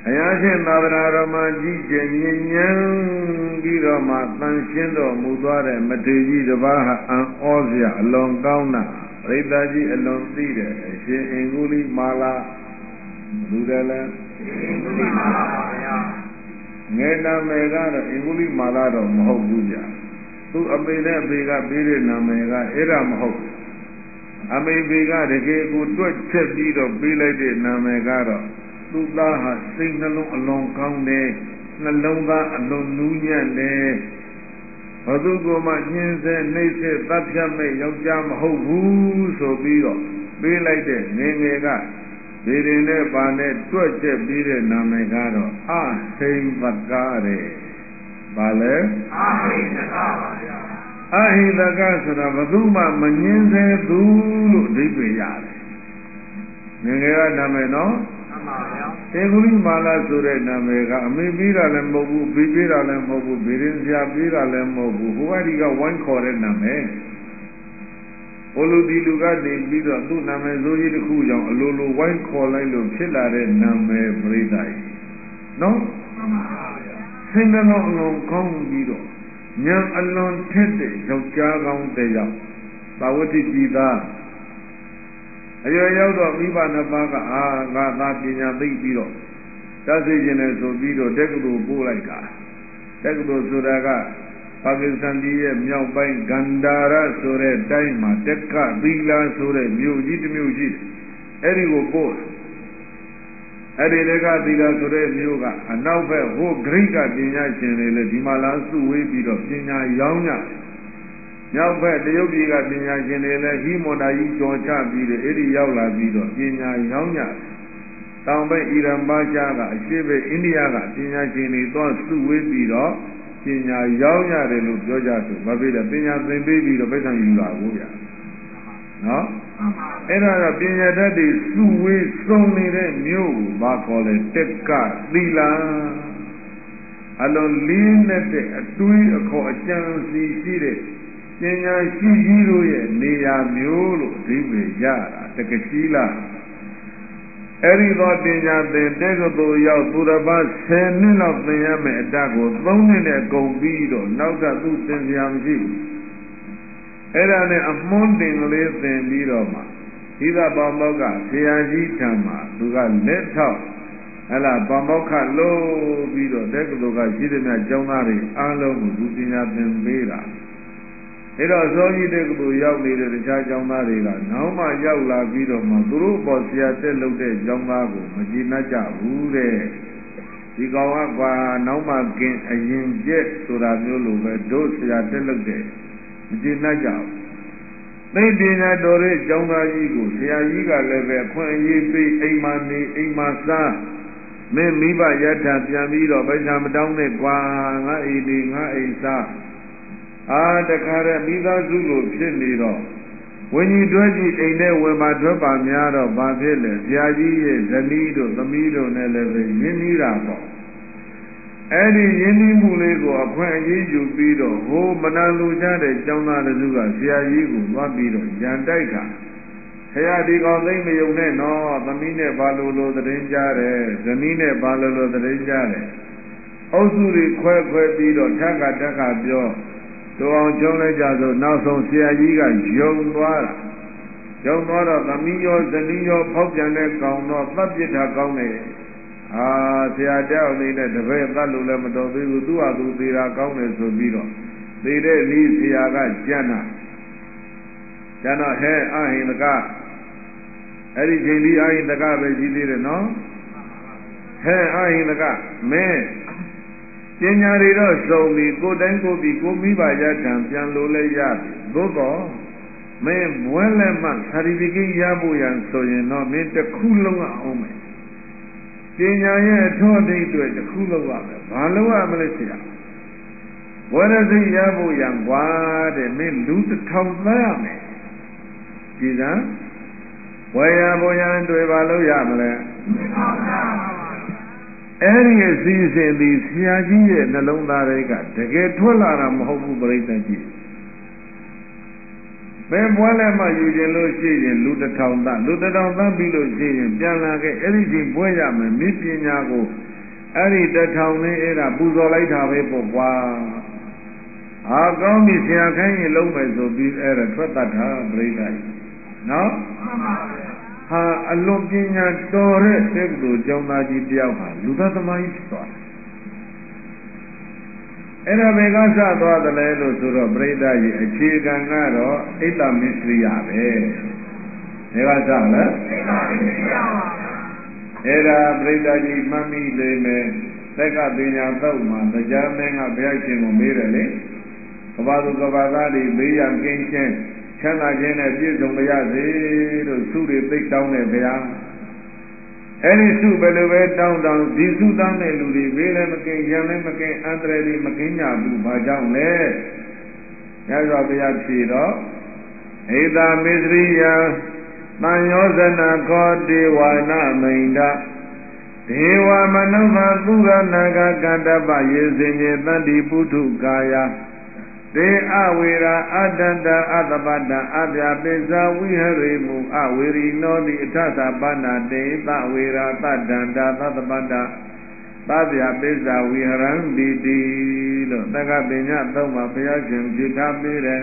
အရာရှင်သာသနာတော်မှာကြီးကျယ်မြင့်မြတ်ပြီးတော့မှတန်ရှင်းတော်မူသွားတဲ့မထေရကြီးတစ်ပါးဟာအံ့ဩစရာအလွန်ကောင်းတာပရိသတ်ကြီးအလွန်သိတယ်အရှင်အင်္ဂုလိမာလာလူတယ်လဲအင်္ဂုလိမာလာပါဗျာငယ်နာမည်ကတော့အင်္ဂုလိမာလာတော့မဟုတ်ဘူးဗျာသူအမေနဲ့အဖေကပေးတဲ့နာမည်ကအဲ့ဒါမဟုတ်အမေဖေကတကယ်ကိုတွက်ချက်ပြီးတော့ပေးလိုက်တဲ့နာမည်ကတော့သူ့သားဟာစိတ်နှလုံးအလွန်ကောင်းတယ်နှလုံးသားအလွန်နူးညံ့တယ်ဘသူကမှညှင်းဆဲနှိပ်ဆဲတပ်ဖြတ်မဲ့ယောက်ျားမဟုတ်ဘူးဆိုပြီးတော့ပေးလိုက်တဲ့ငယ်ငယ်ကဒီရင်နဲ့ပါနဲ့တွက်ချက်ပြီးတဲ့နာမည်ကတော့အဟိမကားတဲ့ဘာလဲအဟိမကားပါဗျာအဟိတကဆိုတာဘသူမှမငင်းစေသူလို့အဓိပ္ပာယ်ရတယ်။ငယ်ငယ်ကနာမည်နော်မှန်ပါဗျာ။တေဂုလိမာလာဆိုတဲ့နာမည်ကအမေပေးတာလည်းမဟုတ်ဘူးဘေးပေးတာလည်းမဟုတ်ဘူးဘေးရင်စရာပေးတာလည်းမဟုတ်ဘူးဟိုကဒီကဝိုင်းခေါ်တဲ့နာမည်။ဘိုလူဒီလူကနေပြီးတော့သူ့နာမည်ဆိုကြီးတစ်ခုကြောင့်အလိုလိုဝိုင်းခေါ်လိုက်လို့ဖြစ်လာတဲ့နာမည်ပရိသတ်ကြီး။နော်မှန်ပါဗျာ။စိတ်နှလုံးအလုံးကောင်းပြီးတော့ဉာဏ်အလွန်ထက်တဲ့ယောက်ျားကောင်းတဲ့ယောက်သာဝတိပြည်သားအရွယ်ရောက်တော့မိဘနှစ်ပါးကအာငါသာပညာသိပြီးတော့တတ်သိခြင်းနဲ့ဆိုပြီးတော့တက္ကသိုလ်ပို့လိုက်တာတက္ကသိုလ်ဆိုတာကပါကစ္စတန်ပြည်ရဲ့မြောက်ပိုင်းဂန္ဓာရဆိုတဲ့တိုင်းမှာတက္ကသီလာဆိုတဲ့မြို့ကြီးတစ်မြို့ရှိတယ်အဲ့ဒီကိုပို့အဲ့ဒီတက္ကသီလာဆိုတဲ့မြို့ကအနောက်ဘက်ဟိုဂရိကပညာရှင်တွေလည်းဒီမှာလာစုဝေးပြီးတော့ပညာရောင်းကြမြောက်ဘက်တရုတ်ပြည်ကပညာရှင်တွေလည်းဟိမွန်တာကြီးကြော်ချပြီးတော့အဲ့ဒီရောက်လာပြီးတော့ပညာရောင်းကြတောင်ဘက်အီရန်ဘာရှားကအရှေ့ဘက်အိန္ဒိယကပညာရှင်တွေသွားစုဝေးပြီးတော့ပညာရောင်းရတယ်လို့ပြောကြဆိုဘာဖြစ်လဲပညာသင်ပေးပြီးတော့ပြဿနာယူတာကိုဗျာနော်အဲ့ဒါကပညာတတ်တွေစုဝေးစုံနေတဲ့မြို့ကိုဘာခေါ်လဲတက္ကသီလာအလုံးလေးနဲ့တဲ့အတွေးအခေါ်အကြံစီရှိတဲ့ပညာရှိကြီးတို့ရဲ့နေရာမျိုးလို့အဓိပ္ပာယ်ရတာတက္ကသီလာအဲ့ဒီတော့ပညာသင်တက္ကသိုလ်ရောက်သူတစ်ပါးဆယ်နှစ်လောက်သင်ရမယ်အတတ်ကိုသုံးနှစ်နဲ့ကုန်ပြီးတော့နောက်ထပ်သူသင်စရာမရှိဘူးအဲ့ဒါနဲ့အမွှန်းတင်ကလေးသင်ပြီးတော့မှဣဒဗမ္မောကဆရာကြီးထံမှာသူကလက်ထောက်ဟဲ့လားဗမ္မောကလို့ပြီးတော့တက္ကသိုလ်ကရှိသမျှကျောင်းသားတွေအားလုံးကိုသူပညာသင်ပေးတာအဲ့တော့ဇောကြီးတက္ကသိုလ်ရောက်နေတဲ့တခြားကျောင်းသားတွေကနောက်မှရောက်လာပြီးတော့မှသူတို့ပေါ်ဆရာတက်လို့တဲ့ကျောင်းသားကိုမကြည်နှက်ကြဘူးတဲ့ဒီကောင်ကကွာနောက်မှကင်အရင်ကျက်ဆိုတာမျိုးလိုပဲတို့ဆရာတက်လို့တဲ့မကြည်နှက်ကြဘူးသိပညာတော်တဲ့ကျောင်းသားကြီးကိုဆရာကြီးကလည်းပဲအခွင့်အရေးပေးအိမ်မှာနေအိမ်မှာစားမင်းမိဘရထပြန်ပြီးတော့ဗိဇာမတောင်းနဲ့ကွာငါအိမ်နေငါအိမ်စားအာတခါတည်းမိသားစုလိုဖြစ်နေတော့ဝิญဉ်တွဲကြည့်အိမ်ထဲဝင်ပါတွဲပါများတော့ဘာဖြစ်လဲဆရာကြီးရဲ့ဇနီးတို့သမီးတို့နဲ့လည်းပဲရင်းနှီးတာပေါ့အဲ့ဒီရင်းနှီးမှုလေးကိုအခွင့်အရေးယူပြီးတော့ဟိုမနာလိုကြတဲ့ကျောင်းသားတစုကဆရာကြီးကိုသွားပြီးတော့ရန်တိုက်တာဆရာဒီကောင်သိမ့်မယုံနဲ့နော်သမီးနဲ့ဘာလို့လို့သတင်းကြားတယ်ဇနီးနဲ့ဘာလို့လို့သတင်းကြားတယ်အုပ်စုတွေခွဲခွဲပြီးတော့ထက်ကတက်ကပြောတို့အောင်ကျုံးလိုက်ကြဆိုနောက်ဆုံးဆရာကြီးကယုံသွားတာယုံသွားတော့သမီးရောဇနီးရောဖောက်ပြန်တဲ့ကောင်တော့သတ်ပစ်တာကောင်းတယ်အာဆရာတောက်အနေနဲ့တပည့်သတ်လို့လည်းမတော်သေးဘူးသူ့ဟာသူသေးတာကောင်းတယ်ဆိုပြီးတော့သေတဲ့ဤဆရာကကြံ့တာကျန်တော့ဟဲ့အဟိန္ဒကအဲ့ဒီချိန်ဒီအဟိန္ဒကပဲရှိသေးတယ်နော်ဟဲ့အဟိန္ဒကမင်းပညာတွေတော့စုံပြီကိုယ်တိုင်းကိုယ်ပြီးကိုမိဘရထံပြန်လို့လဲရပြီသို့တော့မင်းဘွဲလက်မှသာရိပိကိရဖို့ရန်ဆိုရင်တော့မင်းတစ်ခုလုံးအောင်မယ်ပညာရဲ့အထောအထိပ်တွေတစ်ခုလုံးရမယ်ဘာလို့ရမလဲဆရာဘွဲရစိတ်ရဖို့ရန်ကွာတဲ့မင်းလူတစ်ထောင်သားရမယ်ဒီကဘွဲရဖို့ရန်တွေဘာလို့ရမလဲအဲ့ဒီအစီအစဉ်ဒီဆရာကြီးရဲ့နှလုံးသားတွေကတကယ်ထွက်လာတာမဟုတ်ဘူးပြိဿကြီးဘယ်ဘွဲလဲမှယူခြင်းလို့ရှိရင်လူတစ်ထောင်သားလူတစ်ထောင်သားပြီးလို့ရှိရင်ပြန်လာခဲ့အဲ့ဒီချိန်ဘွဲရမယ်မိပညာကိုအဲ့ဒီတထောင်နဲ့အဲ့ဒါပူဇော်လိုက်တာပဲပေါ့ကွာဟာကောင်းပြီဆရာခိုင်းရင်လုံးမယ်ဆိုပြီးအဲ့ဒါထွက်တတ်တာပြိဿကြီးနော်ဟာအလွန်ပညာတော်တဲ့တက္ကသိုလ်ကျောင်းသားကြီးတယောက်ဟာလူသားသမားကြီးဖြစ်သွားတယ်အဲ့ဒါဘယ်ကစသွားတယ်လဲလို့ဆိုတော့ပြိဿကြီးအခြေခံကတော့အိတ္တမစ္စရိယပဲဘယ်ကစလဲအိတ္တမစ္စရိယပါအဲ့ဒါပြိဿကြီးမှတ်မိလိမ့်မယ်သက်ကပညာသုတ်မှာတရားမင်းကဘုရားရှင်ကိုမေးတယ်လေကဘာသူကဘာသားတွေဘေးရန်ကင်းရှင်းချမ်းသာခြင်းနဲ့ပြည့်စုံကြစေလို့ဆုတွေသိတောင်းတယ်ဗျာအဲ့ဒီဆုဘယ်လိုပဲတောင်းတောင်းဒီဆုတောင်းတဲ့လူတွေဘေးလည်းမကင်းရန်လည်းမကင်းအန္တရာယ်တွေမကင်းကြဘူးဘာကြောင့်လဲရသော်ဘုရားဖြေတော့ဣဒာမေသရိယတန်ယောဇနာခောဒေဝနာမိန်ဒဒေဝမနုဿသုရနာဂကတ္တပယေစင်ေတတ္တိပုထုကာယတေအဝေရာအတ္တတအတ္တပတ္တအပြပိဇာဝိဟရိမူအဝေရိနောတိအထသပါဏတေသဝေရာတတ္တန္တာသတ္တပတ္တသဗျာပိဇာဝိဟရံတိတိလို့သက္ကပညာသုံးပါဘုရားရှင်ပြထားပေးတဲ့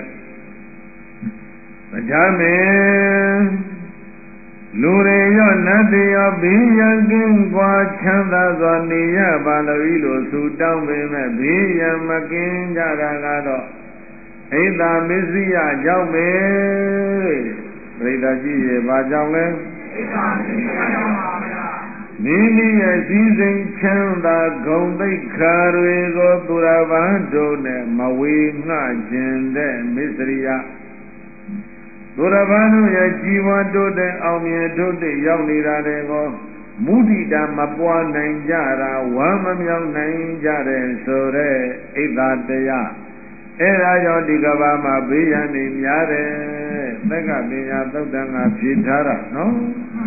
တရားမင်းလူတွေရောနတ်တွေရောဘိယံကင်းကွာချမ်းသာစွာနေရပါလို့လို့ဆုတောင်းပေမဲ့ဘိယံမကင်းကြတာကတော့ဣဒ္ဓမစ္စရိယကြောင့်ပဲပြိဿကြီးရဲ့ဘာကြောင့်လဲဣဒ္ဓမစ္စရိယကြောင့်ပါဗျာမိမိရဲ့စည်းစိမ်ချမ်းသာဂုဏ်သိက္ခာတွေကိုသူရဘာတို့နဲ့မဝေငှခြင်းတဲ့မစ္စရိယသူရဘာတို့ရဲ့ជីវတိုးတဲ့အောင်မြင်တို့တဲ့ရောက်နေတာတွေကိုမုဒိတာမပွားနိုင်ကြတာဝမ်းမမြောက်နိုင်ကြတဲ့ဆိုတဲ့ဣဒ္ဓတရားအဲ့ဒါကြောင့်ဒီကဘာမှာဘေးရန်နေများတယ်သက္ကပညာသုတ်တန်ကဖြေထားတာနော်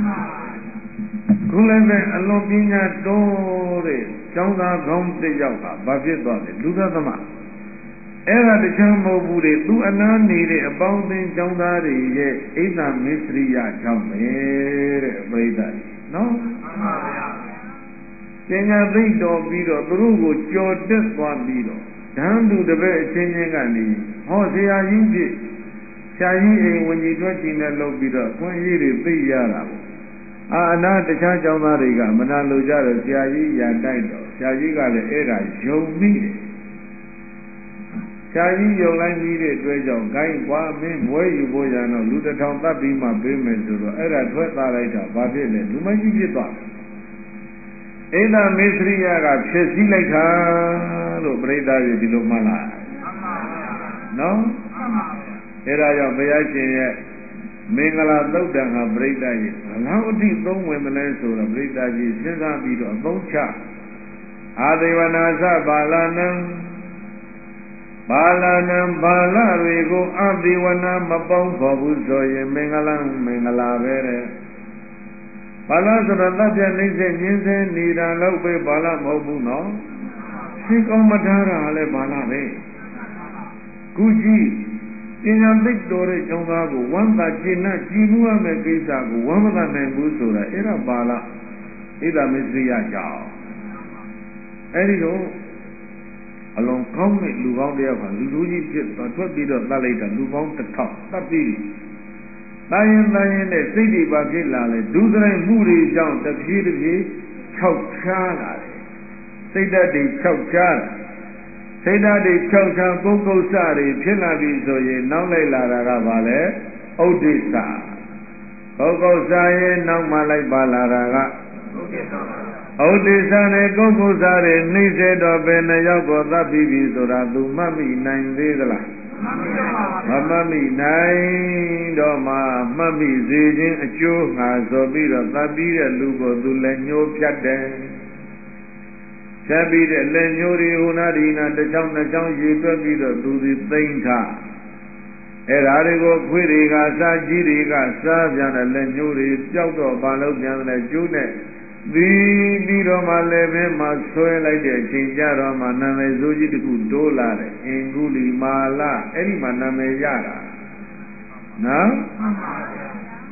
ခုလည်းပဲအလွန်ပညာတော်တဲ့ကျောင်းသားကောင်းတစ်ယောက်ဟာဘာဖြစ်သွားလဲလူသားသမားအဲ့ဒါတခြားမဟုတ်ဘူးလေသူအနားနေတဲ့အပေါင်းအသင်းကျောင်းသားတွေရဲ့ဣဒ္ဓမစ္စရိယကြောင့်ပဲတဲ့ပြိဿကြီးနော်မှန်ပါဗျာပညာသိတော်ပြီးတော့သူတို့ကိုကြော်တက်သွားပြီးတော့ဓမ္မသူတပည့်အချင်းချင်းကနေဟောဆရာကြီးဖြစ်ဆရာကြီးအိမ်ဝင်ကြီးတွက်ချင်နဲ့လုပ်ပြီးတော့ခွင့်ရည်တွေသိရတာပေါ့အာအနာတခြားကျောင်းသားတွေကမနာလိုကြတော့ဆရာကြီးရတိုက်တော့ဆရာကြီးကလည်းအဲ့ဒါယုံမိတယ်ဆရာကြီးယုံလိုက်ပြီးတဲ့အတွက်ကြောင့်ဂိုင်းကွာမင်းဘွဲယူဖို့ရတော့လူတစ်ထောင်တတ်ပြီးမှပေးမယ်ဆိုတော့အဲ့ဒါထွက်သွားလိုက်တာဘာဖြစ်လဲလူမကြီးဖြစ်သွားတယ်ဣဒ္ဓမစ္စရိယကဖြစ်စည်းလိုက်တာလို့ပြိဿကြီးဒီလိုမှတ်လာမှန်ပါဗျာနော်မှန်ပါဗျာအဲ့ဒါကြောင့်ဘုရားရှင်ရဲ့မင်္ဂလာသုတ်တံဟာပြိဿကြီးဘလောက်အထိသုံးဝင်မလဲဆိုတော့ပြိဿကြီးစဉ်းစားပြီးတော့အသုံးချအာဒေဝနာသဘာလနံဘာလနံဘာလတွေကိုအဒေဝနာမပေါင်းဖော်ဘူးဆိုရင်မင်္ဂလံမင်္ဂလာပဲတဲ့ဘာလဆိုတော့တပ်ပြနှိမ့်စေညင်းစေနေတာလို့ပဲဘာလမဟုတ်ဘူးနော်ရှင်းကောင်းမထားတာလည်းဘာလပဲခုကြည့်ပညာသိတော်တဲ့ကျောင်းသားကိုဝမ်းသာကျင့်နဲ့ကြည်မှုရမယ့်ကိစ္စကိုဝမ်းမသာနိုင်ဘူးဆိုတာအဲ့ဒါဘာလဣဒ္ဓမစ္စရိယကြောင့်အဲ့ဒီတော့အလွန်ကောင်းတဲ့လူကောင်းတယောက်ဟာလူတို့ကြီးဖြစ်သွားထွက်ပြီးတော့တတ်လိုက်တာလူပေါင်းတစ်ထောင်တတ်ပြီးတာရင်တာရင်နဲ့စိတ်တွေပါဖြစ်လာလဲဒုစရိုက်မှုတွေကြောင့်တဖြည်းတဖြည်းခြောက်ချားလာတယ်စိတ်ဓာတ်တွေခြောက်ချားလာစိတ်ဓာတ်တွေခြောက်ချားပုဂ္ဂုစတွေဖြစ်လာပြီဆိုရင်နောက်လိုက်လာတာကဘာလဲဥဒိစ္စပုဂ္ဂုစရဲ့နောက်မှလိုက်ပါလာတာကဥဒိစ္စဥဒိစ္စနဲ့ပုဂ္ဂုစတွေနှိမ့်စေတော့ဘယ်နှယောက်ကိုသတ်ပြီးပြီဆိုတာသူမှတ်မိနိုင်သေးသလားမမှတ်မိနိုင်တော့မှမှတ်မိစေခြင်းအကျိုးငါဆိုပြီးတော့သတ်ပြီးတဲ့လူကိုသူလည်းညှိုးဖြတ်တယ်ဖြတ်ပြီးတဲ့လက်ညှိုးတွေဟိုနာဒီနာတစ်ချောင်းနှစ်ချောင်းရေတွက်ပြီးတော့သူဒီသိမ့်ထားအဲ့ဓာတွေကိုခွေးတွေကစားကြီးတွေကစားပြန်တဲ့လက်ညှိုးတွေပျောက်တော့ဘာလို့ပြန်လဲကျိုးနဲ့ပြီးပြီးတော့မှလည်းပဲမှဆွဲလိုက်တဲ့အချိန်ကြတော့မှနာမည်ဆိုးကြီးတစ်ခုတိုးလာတယ်အင်္ဂုလီမာလအဲ့ဒီမှာနာမည်ရတာနော်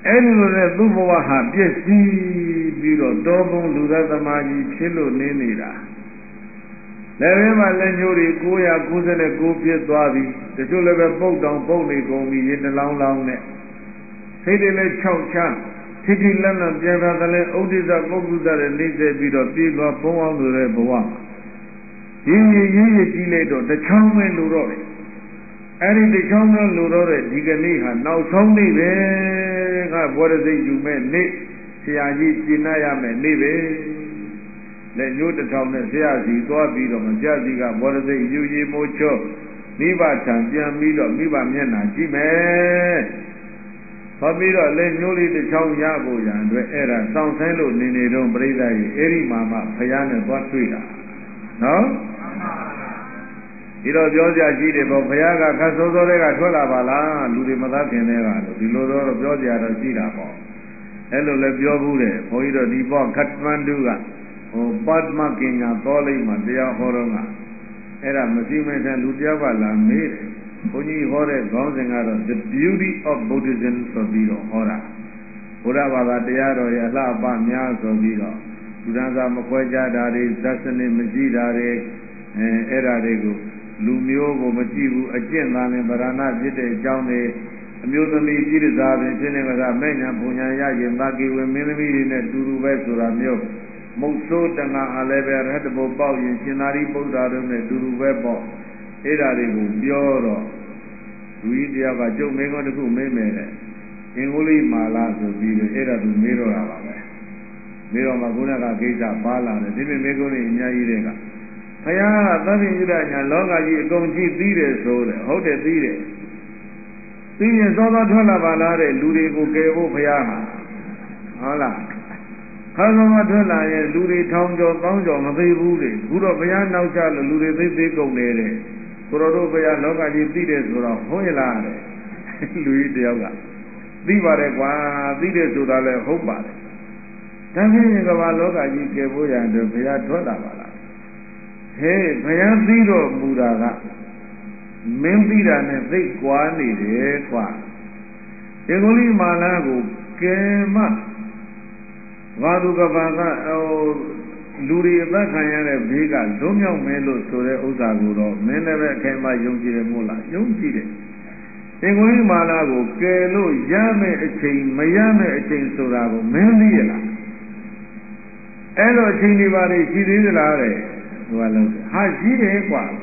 အဲ့ဒီလိုနဲ့သူ့ဘဝဟာပြည့်စည်ပြီးတော့တောဘုံလူသားသမားကြီးဖြစ်လို့နေနေတာလည်းပဲမှလက်ညှိုးတွေကိုယ်ရာကိုယ်စနဲ့ကိုယ်ဖြစ်သွားပြီတချို့လည်းပဲပုတ်တောင်ပုတ်နေကုန်ပြီရေတလောင်းလောင်းနဲ့စိတ်တွေလည်းခြောက်ချမ်းထိတိလန့်လန့်ပြန်သာသလဲဥဒိစ္စပုဂ္ဂုဇရဲ့နှိမ့်ဆက်ပြီးတော့ပြေသွားပုံအောင်လို့တဲ့ဘဝရင်းရင်းရင်းရကြည့်လိုက်တော့တစ်ချောင်းပဲလိုတော့တယ်အဲ့ဒီတစ်ချောင်းပဲလိုတော့တဲ့ဒီကနေ့ဟာနောက်ဆုံးနေ့ပဲကဘောရစိတ်ယူမဲ့နေ့ဆရာကြီးကျင့်နာရမယ်နေ့ပဲလက်ညှိုးတစ်ထောင်နဲ့ဆရာစီသွားပြီးတော့မဆရာစီကဘောရစိတ်ယူရည်မိုးချောမိဘထံပြန်ပြီးတော့မိဘမျက်နှာကြည့်မယ်ဟောပြီးတော့လက်ညှိုးလေးတစ်ချောင်းရဖို့ရန်အတွက်အဲ့ဒါစောင့်ဆိုင်လို့နေနေတော့ပြိဿကြီးအဲ့ဒီမှာမှဖယားနဲ့သွားတွေ့တာနော်ဒီတော့ပြောကြကြည့်တယ်ပေါ့ဘုရားကခတ်စိုးစိုးတွေကထွက်လာပါလားလူတွေမသားခင်တဲ့ကလို့ဒီလိုတော့ပြောကြရတော့ရှိတာပေါ့အဲ့လိုလည်းပြောဘူးတယ်ဘုန်းကြီးတို့ဒီပေါ့ခတ်မန္တုကဟိုပတ်မကင်ညာတော်လိမ့်မှာတရားဟောတော့ကအဲ့ဒါမရှိမတဲ့လူတရားကလာမေးတယ်ဘုန်းကြီးဟောတဲ့ခေါင်းစဉ်ကတော့ The Beauty of Buddhism ဆိုပြီးတော့ဟောတာဘုရားဘာသာတရားတော်ရဲ့အလှအပများဆိုပြီးတော့လူဒန်းစားမခွဲခြားတာတွေဇတ်စနစ်မရှိတာတွေအဲအဲ့ဒါတွေကိုလူမျိုးကိုမကြည့်ဘူးအကျင့်သားနဲ့ဗရဏဖြစ်တဲ့အကြောင်းတွေအမျိုးသမီးပြည်စားပင်ဖြစ်နေတာမဲ့ညာပုံညာရရင်သာကိဝင်မင်းသမီးတွေနဲ့တူတူပဲဆိုတာမျိုးမုတ်ဆိုးတဏှာအားလည်းပဲရဟတဘုပေါက်ရင်ရှင်သာရိပုတ္တရာတို့နဲ့တူတူပဲပေါ့အဲ့ဒါတွေကိုပြောတော့လူကြီးတယောက်ကကျုပ်မင်းကောတစ်ခုမင်းမယ်တဲ့အင်္ဂုလိမာလာဆိုပြီးတော့အဲ့ဒါသူမေးတော့တာပါပဲမေးတော့မှခုနကကိစ္စပါလာတယ်ဒီပြင်မေးခွန်းကြီးအများကြီးတဲ့ကဘုရားကသဗ္ဗညုတညာလောကကြီးအကုန်ကြည့်သိတယ်ဆိုတယ်ဟုတ်တယ်သိတယ်သိရင်သောသောထွက်လာပါလားတဲ့လူတွေကိုကယ်ဖို့ဘုရားဟာဟုတ်လားခါသောသောထွက်လာရင်လူတွေထောင်ကျော်တောင်းကျော်မသိဘူးတဲ့ခုတော့ဘုရားနောက်ကျလို့လူတွေသိသိကုန်နေတဲ့ကိုတော်တို့ဘုရားလောကကြီးသိတယ်ဆိုတော့ဟုတ်ရလားတဲ့လူကြီးတယောက်ကသိပါတယ်ကွာသိတယ်ဆိုတာလည်းဟုတ်ပါတယ်ဒါဖြင့်ကမ္ဘာလောကကြီးကယ်ဖို့ရန်အတွက်ဘုရားထွက်လာပါလားဟေးဘုရားသိတော်မူတာကမင်းသိတာနဲ့သိကွာနေတယ်ကွာအင်္ဂုလိမာလာကိုကဲမဘာသူကဘာကဟိုလူတွေအသက်ခံရတဲ့ဘေးကလွတ်မြောက်မယ်လို့ဆိုတဲ့ဥစ္စာကိုတော့မင်းလည်းပဲအခိုင်အမာယုံကြည်တယ်မို့လားယုံကြည်တယ်အင်္ဂုလိမာလာကိုကယ်လို့ရမယ်အချိန်မရမယ်အချိန်ဆိုတာကိုမင်းသိရလားအဲ့လိုအချိန်တွေပါလေရှိသေးသလားတဲ့ဟိုကလို့ဟာရှိတယ်ကွာ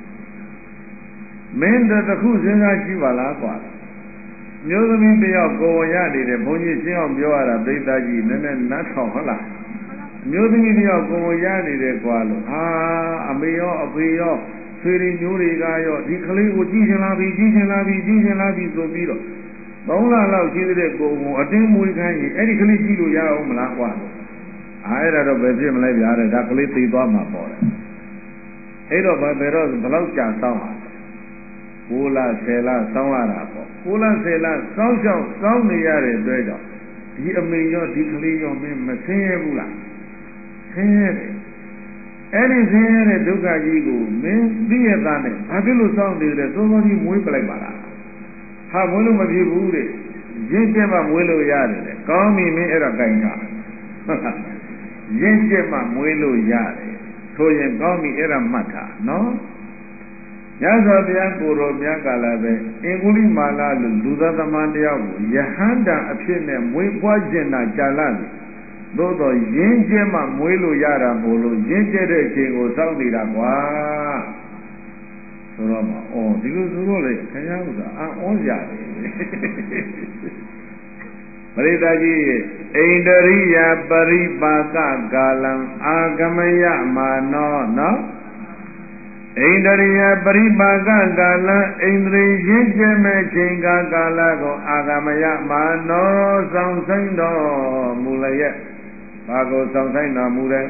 မင်းတို့တစ်ခုစဉ်းစားကြည့်ပါလားကွာမျိုးသမီးတယောက်ကိုယ်ဝင်ရနေတယ်ဘုန်းကြီးရှင်းအောင်ပြောရတာပြိဿကြီးနည်းနည်းနတ်ထောင်ဟုတ်လားမျိုးသမီးတယောက်ကိုယ်ဝင်ရနေတယ်ကွာလို့ဟာအမေရောအဖေရောဆွေတွေမျိုးတွေကရောဒီကလေးကိုကြည့်ချင်လာပြီကြည့်ချင်လာပြီကြည့်ချင်လာပြီဆိုပြီးတော့သုံးလလောက်ရှိတဲ့ကိုယ်ကိုအတင်းမွေးခိုင်းရင်အဲ့ဒီကလေးကြည့်လို့ရအောင်မလားကွာအဲ့ဒါတော့ဘယ်ဖြစ်မလဲဗျာတဲ့ဒါကလေးသိသွားမှာပေါ့လေအဲ့တော့ဘယ်တော့ဘယ်လောက်ကြာစောင်းဟာကိုလဆယ်လစောင်းရတာပေါ့ကိုလဆယ်လစောင်းရှောက်စောင်းနေရတဲ့အတွက်ကြောင့်ဒီအမေရောဒီကလေးရောမင်းမဆင်းရဲဘူးလားဆင်းရဲတယ်အဲ့ဒီဆင်းရဲတဲ့ဒုက္ခကြီးကိုမင်းသိရတာနဲ့ဘာဖြစ်လို့စောင်းနေတယ်သုံးသုံးကြီးမွေးပလိုက်ပါလားဟာမွေးလို့မဖြစ်ဘူးတဲ့ရင်းကျက်မှမွေးလို့ရတယ်လေကောင်းပြီမင်းအဲ့ဒါကြိုင်တာရင်းကျက်မှမွေးလို့ရတယ်ဆိုရင်ကောင်းပြီအဲ့ဒါမှတ်တာနော်ညဇောတရားကိုယ်တော်မြတ်ကလည်းပဲအင်္ဂုလိမာလာလို့လူသားသမားတယောက်ကိုယဟန္တာအဖြစ်နဲ့မွေးပွားခြင်းတာကြာလာပြီသို့တော့ရင်းကျက်မှမွေးလို့ရတာမို့လို့ရင်းကျက်တဲ့အချိန်ကိုစောင့်နေတာကွာဆိုတော့မှအော်ဒီလိုဆိုတော့လေခင်ဗျားတို့ကအံ့ဩကြတယ်ပရိသတ်ကြီးအိန္ဒရိယပရိပါကကာလံအာဂမယမာနောနော်အိန္ဒရိယပရိပါကကာလံအိန္ဒြေရင်းကျဲမဲ့ချိန်ကာကာလကိုအာဂမယမာနောဆောင်ဆိုင်တော်မူလျက်ဘာကိုဆောင်ဆိုင်တော်မူတဲ့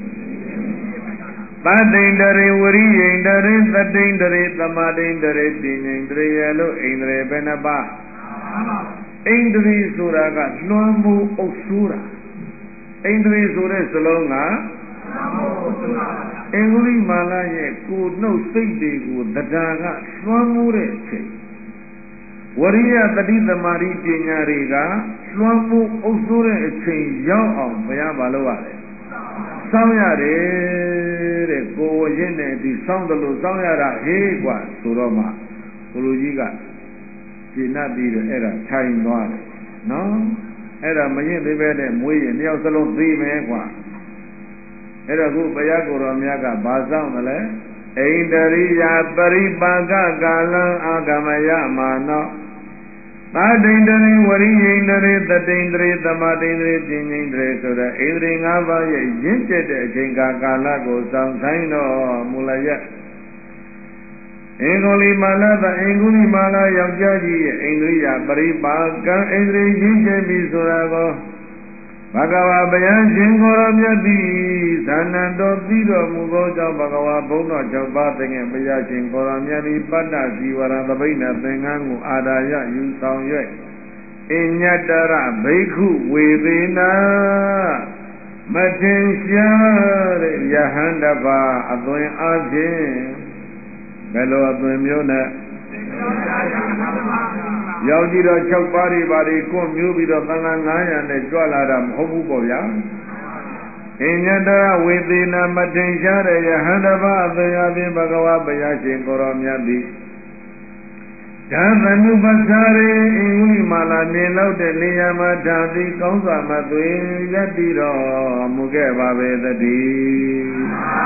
သတ္တိန္ဒရေဝရိယိန္ဒရေသတ္တိန္ဒရေသမာတိန္ဒရေတိဉ္ဣန္ဒရေယလို့အိန္ဒြေဘယ်နှပါးအိန္ဒြေဆိုတာကလွှမ်းမိုးအုပ်စိုးတာအိန္ဒြေဆိုတဲ့စလုံးကအင်္ဂုလိမာလာရဲ့ကိုနှုတ်စိတ်တွေကိုတရားကလွှမ်းမိုးတဲ့အချိန်ဝရိယတတိသမารိပညာတွေကလွှမ်းမိုးအုပ်စိုးတဲ့အချိန်ရောက်အောင်ဘုရားမလုပ်ရလဲစောင့်ရတယ်တဲ့ကိုယ်ဝရင့်နဲ့ဒီစောင့်တယ်လို့စောင့်ရတာဟေးกว่าဆိုတော့မှကိုလူကြီးကရှင်းတ်ပြီးတော့အဲ့ဒါထိုင်သွားတယ်နော်အဲ့ဒါမရင်သေးပဲနဲ့မွေးရင်နှစ်ယောက်စလုံးသိမယ်กว่าအဲ့တော့ခုဘုရားကိုယ်တော်မြတ်ကဘာဆောင်မလဲဣန္ဒရိယပရိပါကကာလံအာဂမယမာနောသာဒိန္ဒရိဝရိယိန္ဒရိသတိန္ဒရိသမာဒိန္ဒရိပညာန္ဒရိဆိုတဲ့ဣန္ဒြေ၅ပါးရဲ့ရင့်ကျက်တဲ့အချိန်ကာကာလကိုဆောင်ဆိုင်တော်မူလရက်အင်္ဂုလိမာလာသအင်္ဂုလိမာလာယောက်ျားကြီးရဲ့ဣန္ဒြိယပရိပါကံဣန္ဒြေရင့်ကျက်ပြီဆိုတာကိုဘဂဝါဘယံရှင်ကိုရောမြတ်သည်သဏ္ဏတော်ပြီးတော်မူသောကြောင့်ဘဂဝါဘုန်းတော်၆ပါးတကယ်ဘုရားရှင်ကိုရောမြတ်သည်ပတ္တဇီဝရသဘိဏသင်္ကန်းကိုအာဒါယယူဆောင်၍အညတ္တရဘိက္ခုဝေသေနာမထင်ရှားတဲ့ယဟန္တပါအသွင်အချင်းဘယ်လိုအသွင်မျိုးနဲ့ရောက်ကြည့်တော့၆ပါးတွေပါတွေကိုမျိုးပြီးတော့သံဃာနင်းရာနဲ့ကြွလာတာမဟုတ်ဘူးပေါ့ဗျာအညတရဝေသေနာမတင်ရှားတဲ့ယဟန္တပါအသွင်အပြင်ဘဂဝါဘုရားရှင်ကိုရောမြတ်သည်ဓမ္မနုပသရေအင်္ဂုလိမာလာနေလောက်တဲ့နေရာမှာဓာတိကောင်းစွာမသွေရတ္တိတော်မူခဲ့ပါပေသတည်း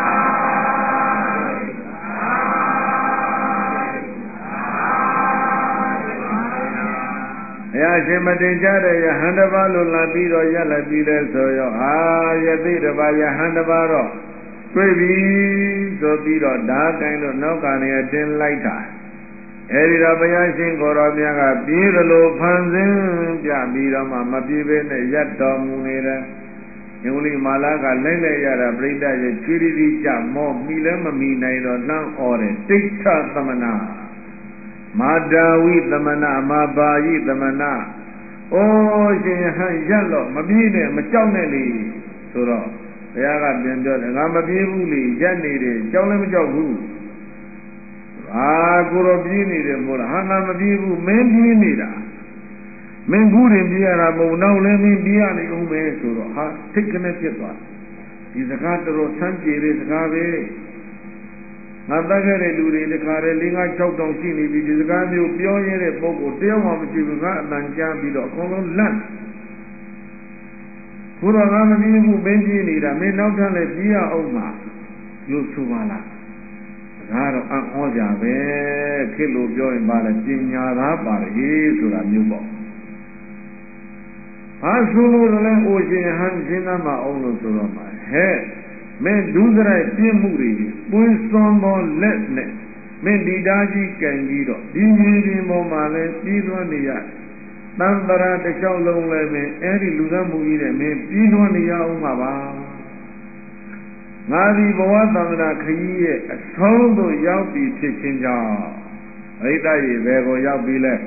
ဘုရားရှင်မတင်ကြတဲ့ယဟန်တပါးလို့လာပြီးတော့ရက်လက်ပြီးလဲဆိုရောအာယသိတပါးယဟန်တပါးတော့တွေ့ပြီဆိုပြီးတော့ဓာကိုင်းလို့နောက်ကနေတင်လိုက်တာအဲဒီတော့ဘုရားရှင်ကိုရောမြတ်ကပြေးသလိုဖန်ဆင်းပြပြီးတော့မှမပြေးဘဲနဲ့ရက်တော်မူနေတယ်။ယုံလီမာလာကလိုက်လိုက်ရတာပြိဋ္ဌရဲ့ချွေးရီကြမောမိလည်းမမီနိုင်တော့လှမ်းអော်တယ်တိဋ္ဌသမနာမာတာဝိသမနာမာပါယိသမနာအိုးရှင်ဟန်ရက်တော့မပြေးနဲ့မကြောက်နဲ့လေဆိုတော့ဘုရားကပြန်ပြောတယ်ငါမပြေးဘူးလေရက်နေတယ်ကြောက်လည်းမကြောက်ဘူးအာကိုတော့ပြေးနေတယ်မို့လားဟာငါမပြေးဘူးမင်းပြေးနေတာမင်းကူးရင်ပြေးရတာမဟုတ်နောက်လည်းမင်းပြေးရနေဦးမယ်ဆိုတော့ဟာထိတ်ကနေဖြစ်သွားဒီစကားတော်ဆန်းပြေတဲ့စကားပဲငါတတ်ခဲ့တဲ့လူတွေတခါတည်း၄၅၆တောင်ရှိနေပြီဒီစကားမျိုးပြောရတဲ့ပုဂ္ဂိုလ်တယောက်မှမရှိဘူးငါအတန်ကြားပြီးတော့အကုန်လုံးလန့်ဘုရားငါမပြေးဘူးမင်းပြေးနေတာမင်းနောက်ထပ်လည်းပြေးရအောင်မှာလို့ဆိုပါလားဒါတော့အံ့ဩကြပဲခေတ်လိုပြောရင်ပါလေပညာသားပါလေဆိုတာမျိုးပေါ့ဘာဆိုလို့လဲအိုရှင်ဟန်ရှင်းသားမအောင်လို့ဆိုတော့မှာဟဲ့မင်းဒုစရိုက်ပြင်းမှုတွေပွင့်စွန်သောလက်နဲ့မင်းဒီသားကြီးကံကြီးတော့ဒီမြေပြင်ပေါ်မှာလဲပြီးသွားနေရတန်တရာတစ်လျှောက်လုံးလဲမင်းအဲ့ဒီလူသားမှုကြီးနဲ့မင်းပြီးသွားနေရအောင်ပါပါငါဒီဘဝသံဃာခရီးရဲ့အဆုံးသို့ရောက်ပြီးဖြစ်ခြင်းကြောင့်အရိတ္တရေဘယ်ကိုရောက်ပြီးလဲ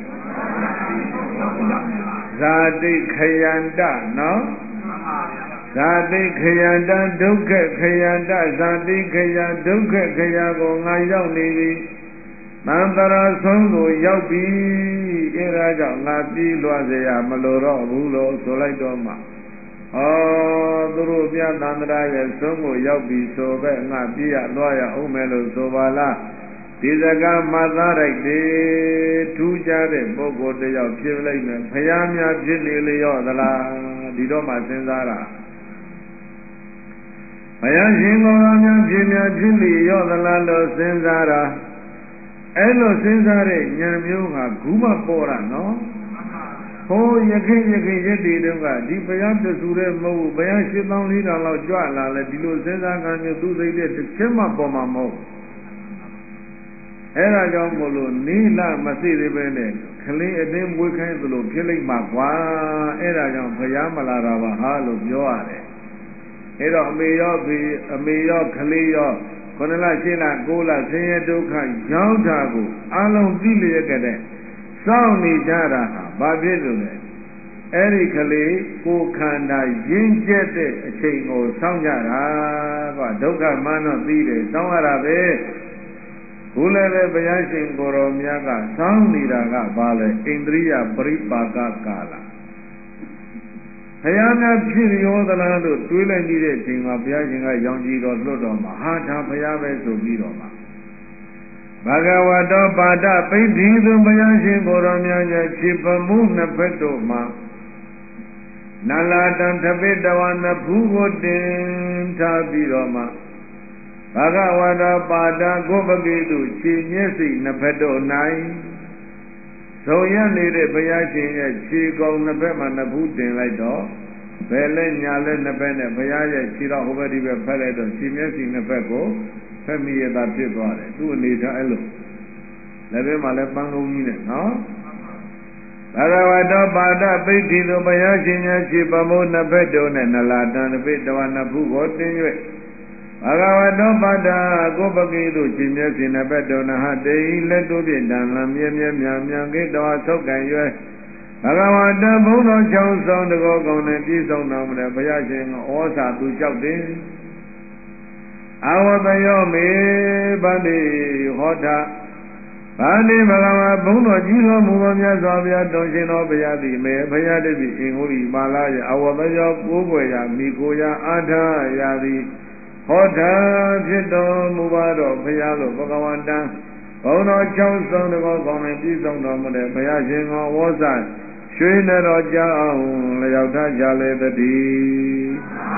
ဇာတိခယန္တနော်ဇာတိခယန္တဒုက္ခခယန္တဇာတိခယဒုက္ခခယကိုငါရောက်နေပြီသံတရာဆုံးကိုရောက်ပြီအဲဒါကြောင့်ငါပြီးလွှတ်เสียမလိုတော့ဘူးလို့ဆိုလိုက်တော့မှဩသူတို့ပြသန္တရာရဲ့ဆုံးကိုရောက်ပြီဆိုပဲငါပြေးရသွားရအောင်မယ်လို့ဆိုပါလားဒီစကားမှတ်သားလိုက်တယ်ထူးခြားတဲ့ပုဂ္ဂိုလ်တယောက်ဖြစ်လိုက်မယ်ဖယားများဖြစ်နေလျော့သလားဒီတော့မှစဉ်းစားတာဘုရားရှင်ကိုယ်တော်များဖြစ်များဖြစ်လျော့သလားလို့စဉ်းစားတာအဲ့လိုစဉ်းစားတဲ့ဉာဏ်မျိုးဟာခုမှပေါ်တာနော်ဟိုယခင်ယခင်ရက်တွေတုန်းကဒီဘုရားတဆူတဲ့မဟုတ်ဘူးဘုရားရှင်းသောင်းလေးတောင်လောက်ကြွလာလဲဒီလိုစဉ်းစားကံမျိုးသူစိတ်တဲ့တစ်ချက်မှပေါ်မှာမဟုတ်အဲ့ဒါကြောင့်မို့လို့နိလမသိသေးပဲနဲ့ခလေးအတင်းမွေးခိုင်းသလိုဖြစ်လိမ့်မှာကွာအဲ့ဒါကြောင့်ဘုရားမလာတာပါဟာလို့ပြောရတယ်အဲ့တော့အမေရောဖေအမေရောခလေးရောခုနလရှင်းလကိုးလဆင်းရဲဒုက္ခရောက်တာကိုအလုံးသိလျက်ကတဲ့စောင့်နေကြတာဟာဘာဖြစ်လို့လဲအဲ့ဒီကလေးကိုခန္ဓာရင်းကျက်တဲ့အချိန်ကိုစောင့်ကြတာကွာဒုက္ခမှန်းတော့သိတယ်စောင့်ရတာပဲခုလည်းပဲဘုရားရှင်ကိုရောမြတ်ကစောင်းနေတာကဘာလဲဣန္ဒြိယပရိပါကကာလဘုရားများဖြစ်ရောသလားလို့တွေးလိုက်ပြီးတဲ့အချိန်မှာဘုရားရှင်ကရောင်ကြည်တော်လွတ်တော်မှာဟာဒါဘုရားပဲဆိုပြီးတော့မှာဘဂဝတောပါဒပိဋ္ဌိသူဘုရားရှင်ကိုရောမြတ်ရဲ့ခြေပမှုနှစ်ဖက်တို့မှာနလာတံသပိတဝနဖူးကိုတင်ထားပြီးတော့မှဘဂဝတောပါဒကိုပကိတုခြေမျက်စိနှစ်ဖက်တို့၌ဆုံးရနေတဲ့ဘုရားရှင်ရဲ့ခြေကောင်နှစ်ဖက်မှာနှစ်ဖူးတင်လိုက်တော့ဘယ်လဲညာလဲနှစ်ဖက်နဲ့ဘုရားရဲ့ခြေတော်ဟိုဘက်ဒီဘက်ဖက်လိုက်တော့ခြေမျက်စိနှစ်ဖက်ကိုဖက်မိရတာဖြစ်သွားတယ်သူ့အနေထားအဲ့လိုလည်းပဲမှလည်းပန်းကုန်းကြီးနဲ့နော်ဘဂဝတောပါဒပိဋ္ဌိသို့ဘုရားရှင်ရဲ့ခြေပမိုးနှစ်ဖက်တို့နဲ့နလာတံတပိတဝနှစ်ဖူးကိုတင်၍ဘဂဝတောပါဒကိုပကိသို့ခြေမျက်စိနှစ်ဖက်တို့နဟတေလက်တို့ဖြင့်တန်လံမြဲမြဲမြံမြံကိတောဆုတ်ကံ၍ဘဂဝတဘုံတော်ချောင်းဆောင်တကောကောင်းနဲ့ပြည့်စုံတော်မူတဲ့ဘုရားရှင်ဩဇာသူလျှောက်တယ်အဝတယောမေဗန္တိဟောတာဗန္တိဘဂဝါဘုံတော်ကြီးတော်မူသောမြတ်စွာဘုရားတုံရှင်တော်ဘုရားသည်မေဘုရားတည်းအင်္ဂုလိမာလာယအဝတယောကိုးကွယ်ရာမိကိုရာအာထာရာသည်ဟောတာဖြစ်တော်မူပါတော့ဘုရားလိုဘဂဝန္တံဘုံတော်ချောင်းဆောင်တကောကောင်းနဲ့ပြည့်စုံတော်မူတဲ့ဘုရားရှင်ကိုဝေါဇရွှေနဲ့တော်ကြောင်းလျောက်ထားကြလေတည်း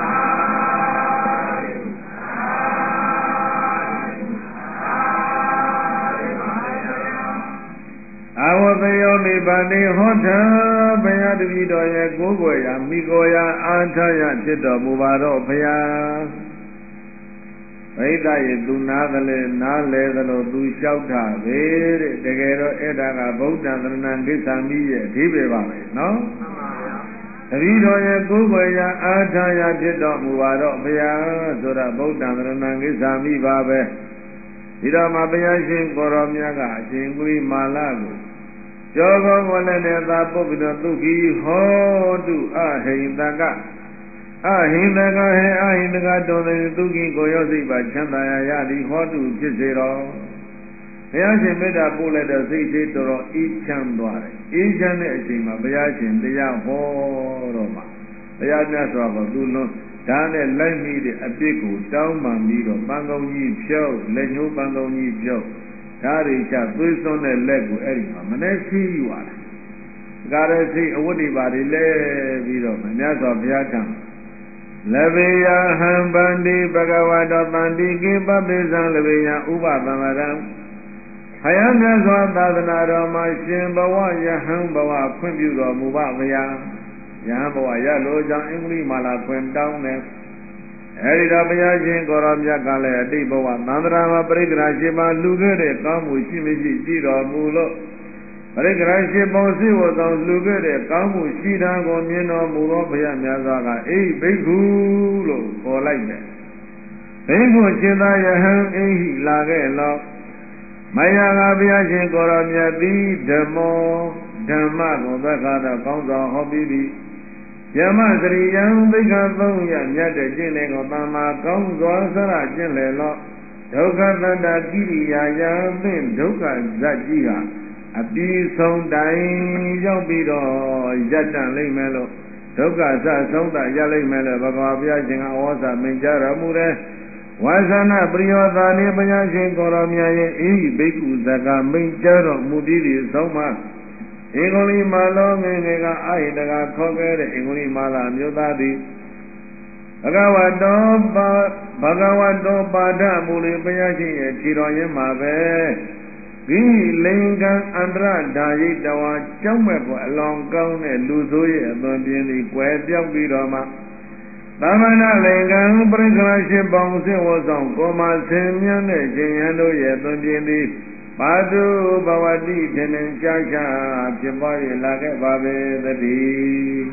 အဝတယောမိဗန္တိဟောတာဘုရားတပည့်တော်ရဲ့ကိုးကွယ်ရာမိကိုရာအာထာယဖြစ်တော်မူပါတော့ဘုရားဗိဒ္ဓရဲ့သူနာသလဲနားလဲသလိုသူလျှောက်တာပဲတဲ့တကယ်တော့အဲ့ဒါကဗုဒ္ဓံသရဏံကိစ္ဆာမိရဲ့အဓိပ္ပာယ်ပါပဲနော်မှန်ပါဗျာတပည့်တော်ရဲ့ကိုးကွယ်ရာအာထာယဖြစ်တော်မူပါတော့ဘုရားဆိုတာဗုဒ္ဓံသရဏံကိစ္ဆာမိပါပဲဒီတော့မှဘုရားရှင်ကိုရောမြတ်ကအရှင်ကုလိမာလကိုကျော်ကောင်းဝလည်းနဲ့သာပုတ်ပြီးတော့သူခိဟောတုအဟိန္တကအဟိန္တကဟေအဟိန္တကတုံးတဲ့သူခိကိုရောစိတ်ပါချမ်းသာရရသည်ဟောတုဖြစ်စေတော်ဘုရားရှင်မေတ္တာပို့လိုက်တော့စိတ်သေးတော်တော်အေးချမ်းသွားတယ်အေးချမ်းတဲ့အချိန်မှာဘုရားရှင်တရားဟောတော့မှဘုရားမြတ်စွာဘုရားသူလွန်ဒါနဲ့လိုက်မိတဲ့အပြစ်ကိုတောင်းပန်ပြီးတော့ပန်းကုန်းကြီးဖြုတ်လက်ညှိုးပန်းကုန်းကြီးဖြုတ်ဓာရိချသွေးစွန်းတဲ့လက်ကိုအဲ့ဒီမှာမနေ့စီးယူရတာကာရစိအဝတ္တိပါတွေလဲပြီးတော့မြတ်စွာဘုရားထံလဗေယဟံဗန္တိဘဂဝတောတန္တိကိပပိသံလဗေယဥပသမရံဘုရားမြတ်စွာသာသနာတော်မှာရှင်ဘဝယဟံဘဝခွင့်ပြုတော်မူပါဗျာယဟံဘဝရလို့ကြောင့်အင်္ဂလိမာလာခွင့်တောင်းတယ်အဲဒီတော့ဘုရားရှင်ကိုရောမြတ်ကလည်းအတိတ်ဘဝသံဃာမှာပရိက္ခရာရှိပါလူခဲ့တဲ့ကောင်းမှုရှိမရှိကြည့်တော်မူလို့ပရိက္ခရာရှိပုံစိဝဆောင်လူခဲ့တဲ့ကောင်းမှုရှိတာကိုမြင်တော်မူသောဘုရားမြတ်စွာကအေးဘိက္ခုလို့ခေါ်လိုက်တယ်ဘိက္ခုจิตယဟံအိဟိလာခဲ့လောမယကဘုရားရှင်ကိုရောမြတ်သည်ဓမ္မောဓမ္မကိုသက္ကာတော်ကောင်းစွာဟောပြီးပြီယမစရိယံသိက္ခာသုံးရမြတ်တဲ့ကျင့်လေကိုတမ္မာကောင်းစွာဆရကျင့်လေလောဒုက္ခတတ္တကိရိယာယသင်ဒုက္ခဇတ်ကြီးဟာအပြီးဆုံးတိုင်ရောက်ပြီးတော့ရပ်တန့်လိမ့်မယ်လို့ဒုက္ခဇတ်ဆုံးတာရလိမ့်မယ်လို့ဘဂဝါဘုရားရှင်ကဩဝါဒမိန့်ကြားတော်မူတယ်ဝါသနာပရိယောသာနေဘုရားရှင်ကိုရောမြတ်ရဲ့အေဟိဘိက္ခုဇကမိန့်ကြားတော်မူပြီးဒီဆုံးမှာအင်္ဂုလိမာလောငယ်ငယ်ကအဟိတကခေါ်ခဲ့တဲ့အင်္ဂုလိမာလာမျိုးသားသည်ဘဂဝတောပါဘဂဝတောပါဒမူလေဘုရားရှင်ရဲ့ခြေတော်ရင်းမှာပဲဒီလိင်္ဂံအန္တရဓာယိတဝါကြောက်မဲ့ပေါ်အလောင်းကောင်းတဲ့လူဆိုးရဲ့အသွင်ပြင်းသည်ကွယ်ပြောက်ပြီးတော့မှသမဏလိင်္ဂံပရိက္ခရာရှိပေါင်းစေဝဆောင်ကောမဆင်မြန်းတဲ့ရှင်ရန်တို့ရဲ့အသွင်ပြင်းသည်ပါတုဘဝတိထင်ထင်ရှားရှားဖြစ်ပွားရလာခဲ့ပါပဲသတည်း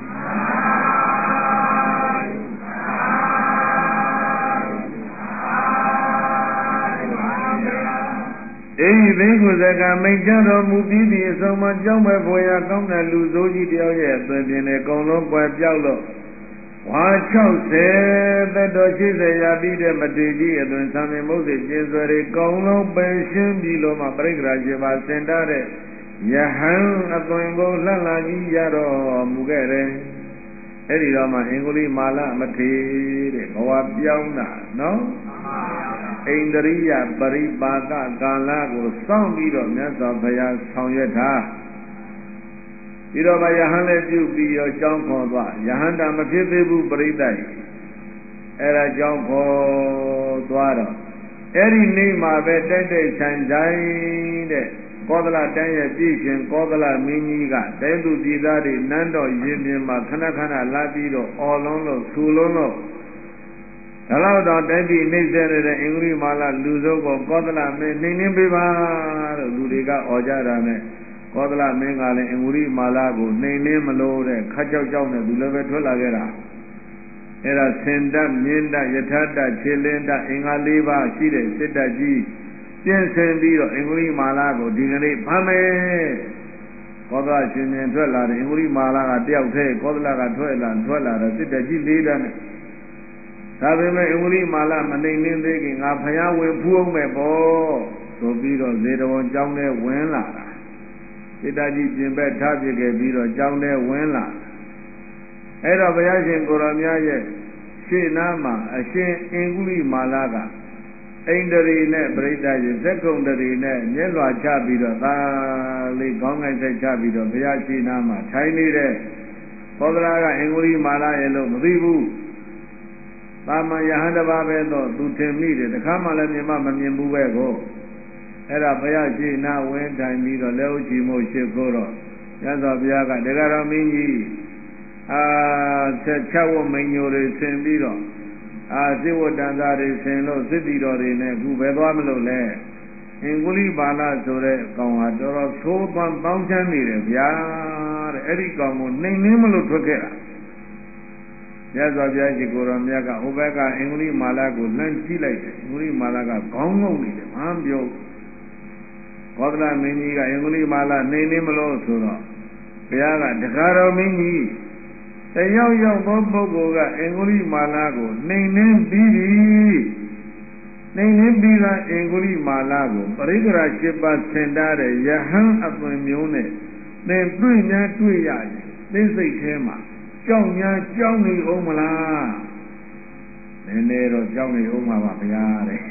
အေဟိဘိက္ခုဇကမိန့်ကြားတော်မူပြီးသည့်အဆုံးမှာကြောင်းမဲ့ဘွယ်ရကောင်းတဲ့လူဆိုးကြီးတယောက်ရဲ့အသွင်ပြင်နဲ့အကုန်လုံးကွယ်ပြောက်လို့ဝါ၆၀သက်တော်၈၀ရာပြီးတဲ့မထေကြီးအသွင်သံမြင်မုတ်စေကျင်းစွဲတွေကောင်းလုံးပယ်ရှင်းပြီးလို့မှပရိက္ခရာရှိပါစင်တာတဲ့ယဟန်အသွင်ကိုလှလှကြီးရတော်မူခဲ့တယ်အဲ့ဒီတော့မှအင်္ဂုလိမာလမထေတဲ့ဘဝပြောင်းတာနော်ဣန္ဒရိယပရိပါကကာလကိုစောင့်ပြီးတော့မြတ်စွာဘုရားဆောင်ရွက်တာပြီးတော့မှယဟန်လည်းပြုပြီးတော့ကြောင်းခေါ်သွားယဟန်တာမဖြစ်သေးဘူးပရိသတ်အဲ့ဒါကြောင်းခေါ်သွားတော့အဲ့ဒီနေ့မှာပဲတိုက်တိုက်ဆိုင်ဆိုင်တဲ့ကောသလတိုင်းရဲ့ပြည်ရှင်ကောသလမင်းကြီးကတိုင်းသူပြည်သားတွေနန်းတော်ရင်ပြင်မှာခဏခဏလာပြီးတော့အော်လုံးလို့ဆူလုံးလို့ဒါတော့တော့တိုင်းပြည်နှိမ့်ဆက်နေတဲ့အင်္ဂလိပ်မာလာလူစုပ်ကိုကောသလမင်းနှိမ့်နှင်းပေးပါလို့လူတွေကအော်ကြတာနဲ့ကောသလမင်းကလည်းအင်္ဂလိပ်မာလာကိုနှိမ့်နှင်းမလို့တဲ့ခတ်ကြောက်ကြောက်နဲ့သူလည်းပဲထွက်လာခဲ့တာအဲ့ဒါစင်တတ်မြင်းတတ်ယထာတတ်ခြေလင်းတတ်အင်္ဂါ၄ပါးရှိတဲ့စစ်တပ်ကြီးပြင်ဆင်ပြီးတော့အင်္ဂလိပ်မာလာကိုဒီကနေ့ဖမ်းမယ်ကောသလရှင်ရှင်ထွက်လာတယ်အင်္ဂလိပ်မာလာကတယောက်တည်းကောသလကထွက်လာထွက်လာတော့စစ်တပ်ကြီးလေးတန်းနဲ့ဒါပေမဲ့အင်္ဂလိပ်မာလာမနှိမ့်နှင်းသေးခင်ငါဖျားဝင်ဖူးအောင်မဲ့ပေါ့ဆိုပြီးတော့ဇေတဝန်ကျောင်းထဲဝင်လာတာစစ်တပ်ကြီးပြင်ပက်ထားပြခဲ့ပြီးတော့ကျောင်းထဲဝင်လာအဲ့တော့ဘုရားရှင်ကိုရောမြတ်ရဲ့ရှေ့နားမှာအရှင်အင်္ဂလိပ်မာလာကဣန္ဒြေနဲ့ပရိသတ်ရဲ့ဇက်ကုံတရီနဲ့မျက်လွှာချပြီးတော့သာလေးခေါင်းငိုက်ဆက်ချပြီးတော့ဘုရားရှိနာမှာထိုင်နေတဲ့သောဒရာကအင်္ဂလိပ်မာလာရဲ့လို့မသိဘူးသာမန်ယဟန်တစ်ပါးပဲတော့သူထင်မိတယ်တခါမှလည်းမြင်မမမြင်ဘူးပဲကိုအဲ့ဒါဘုရားရှိနာဝင်းထိုင်ပြီးတော့လက်ဥချီမို့ရှိခိုးတော့မြတ်စွာဘုရားကတရားတော်မင်းကြီးအာဆက်ချဝမိန်ညိုတွေဆင်ပြီးတော့အာစိဝတ္တန်သားတွေဆင်လို့စစ်တီတော်တွေနဲ့အခုပဲသွားမလို့လဲအင်္ဂုလိပါဠဆိုတဲ့အကောင်ဟာတော်တော်သိုးပန်းပေါင်းချမ်းနေတယ်ဗျာတဲ့အဲ့ဒီကောင်ကိုနှိမ်နှင်းမလို့ထွက်ခဲ့တာမြတ်စွာဘုရားရှိခိုးတော်မြတ်ကဟိုဘက်ကအင်္ဂုလိမာလာကိုလှမ်းကြည့်လိုက်တယ်အင်္ဂုလိမာလာကခေါင်းငုံနေတယ်မမ်းပြောကောသလမင်းကြီးကအင်္ဂုလိမာလာနှိမ်နှင်းမလို့ဆိုတော့ဘုရားကတခါတော်မင်းကြီးတယောက်ယောက်သောပုဂ္ဂိုလ်ကအင်္ဂုလိမာလာကိုနှိမ်နှင်းပြီးပြီနှိမ်နှင်းပြီးသားအင်္ဂုလိမာလာကိုပရိက္ခရာ၈ပါးဆင်တာတဲ့ယဟန်အသွင်မျိုးနဲ့သင်တွေ့များတွေ့ရရင်သိစိတ်ထဲမှာကြောက်များကြောက်နေအောင်မလားနည်းနည်းတော့ကြောက်နေအောင်ပါပါဗျာတဲ့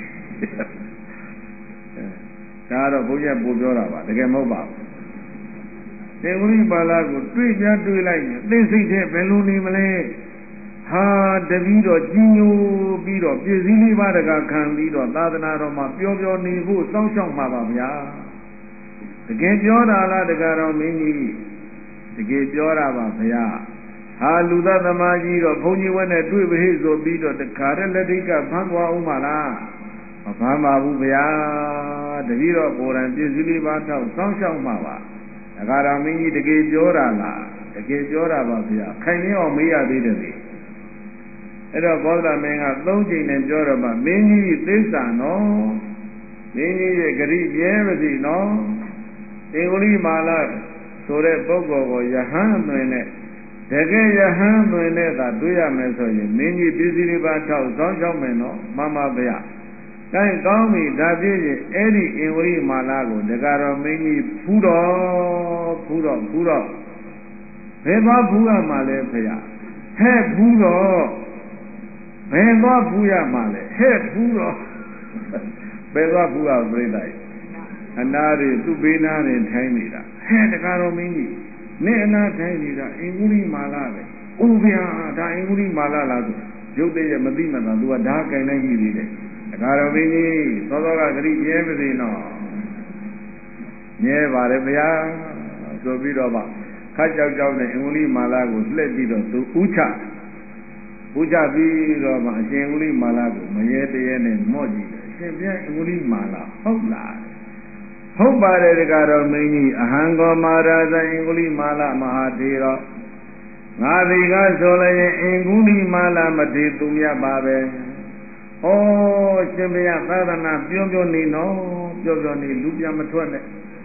ဒါတော့ဘုရားပို့ပြောတာပါတကယ်မဟုတ်ပါဘူးအင်္ဂလိပ်ပါဠိကိုတွေ့ကြတွေ့လိုက်ရင်သိစိတ်ထဲဘယ်လိုနေမလဲဟာတပည့်တော်ကြီးညိုပြီးတော့ပြည်စည်းလေးပါးတကခံပြီးတော့သာသနာတော်မှာပျော်ပျော်နေဖို့စောင့်ရှောက်မှာပါဗျာတကယ်ပြောတာလားတကယ်တော်မင်းကြီးတကယ်ပြောတာပါဗျာဟာလူသားသမားကြီးတော့ဘုန်းကြီးဝက်နဲ့တွေ့ပြီဆိုပြီးတော့တခါတည်းလက်ထိကဖမ်းသွားအောင်ပါလားမဖမ်းပါဘူးဗျာတပည့်တော်ကိုယ်တိုင်ပြည်စည်းလေးပါးတော့စောင့်ရှောက်မှာပါတခါတော်မင်းကြီးတကယ်ပြောတာလားတကယ်ပြောတာပါဗျာခိုင်နေအောင်မေးရသေးတယ်လေအဲ့တော့ဘောဓမင်းကသုံးချိန်နဲ့ပြောတော့မှမင်းကြီးသစ္စာနော်မင်းကြီးရဲ့ဂရိမြဲပါစီနော်အင်္ဂလိမာလာဆိုတဲ့ပုဂ္ဂိုလ်ကိုယဟန်သွင်နဲ့တကယ်ယဟန်သွင်နဲ့သာတွေ့ရမယ်ဆိုရင်မင်းကြီးပြည်စည်းလေးပါထောက်ဆောင်ရှောက်မယ်နော်မှန်ပါဗျာအဲကောင်းပြီဒါပြည့်ရင်အဲ့ဒီအင်္ဂလိမာလာကိုတကားတော်မင်းကြီးဖူးတော်ဖူးတော်ဖူးတော်ဘယ်သွားဖူးရမှာလဲဖေရဟဲ့ဖူးတော်ဘယ်သွားဖူးရမှာလဲဟဲ့ဖူးတော်ဘယ်သွားဖူးရပြိတ္တိုင်အနာတွေသူ့ဘေးနားတွေထိုင်းနေတာဟဲ့တကားတော်မင်းကြီးနေအနာထိုင်းနေတာအင်္ဂလိမာလာပဲအိုးဗျာဒါအင်္ဂလိမာလာလားဆိုရုပ်တည်းရမသိမှသာသူကဓာတ်ကင်လိုက်ရှိသေးတယ်တကားတော်မင်းကြီးသောသောကဂရိမြဲပါစေနော်မြဲပါတယ်ဗျာဆိုပြီးတော့မှခါကြောက်ကြောက်နဲ့အင်္ဂလိမာလာကိုလှည့်ပြီးတော့သူဥချဥချပြီးတော့မှအရှင်အင်္ဂလိမာလာကိုမရေတရေနဲ့မော့ကြည့်တယ်အရှင်ဘုရားအင်္ဂလိမာလာဟုတ်လားဟုတ်ပါတယ်တကားတော်မင်းကြီးအဟံကောမာရာဇအင်္ဂလိမာလာမဟာထေရငါဒီကဆိုလည်းအင်္ဂလိမာလာမထေသူမြတ်ပါပဲဩရှင်ဘုရားသာသနာပြောပြောနေနော်ပြောပြောနေလူပြန်မထွက်နဲ့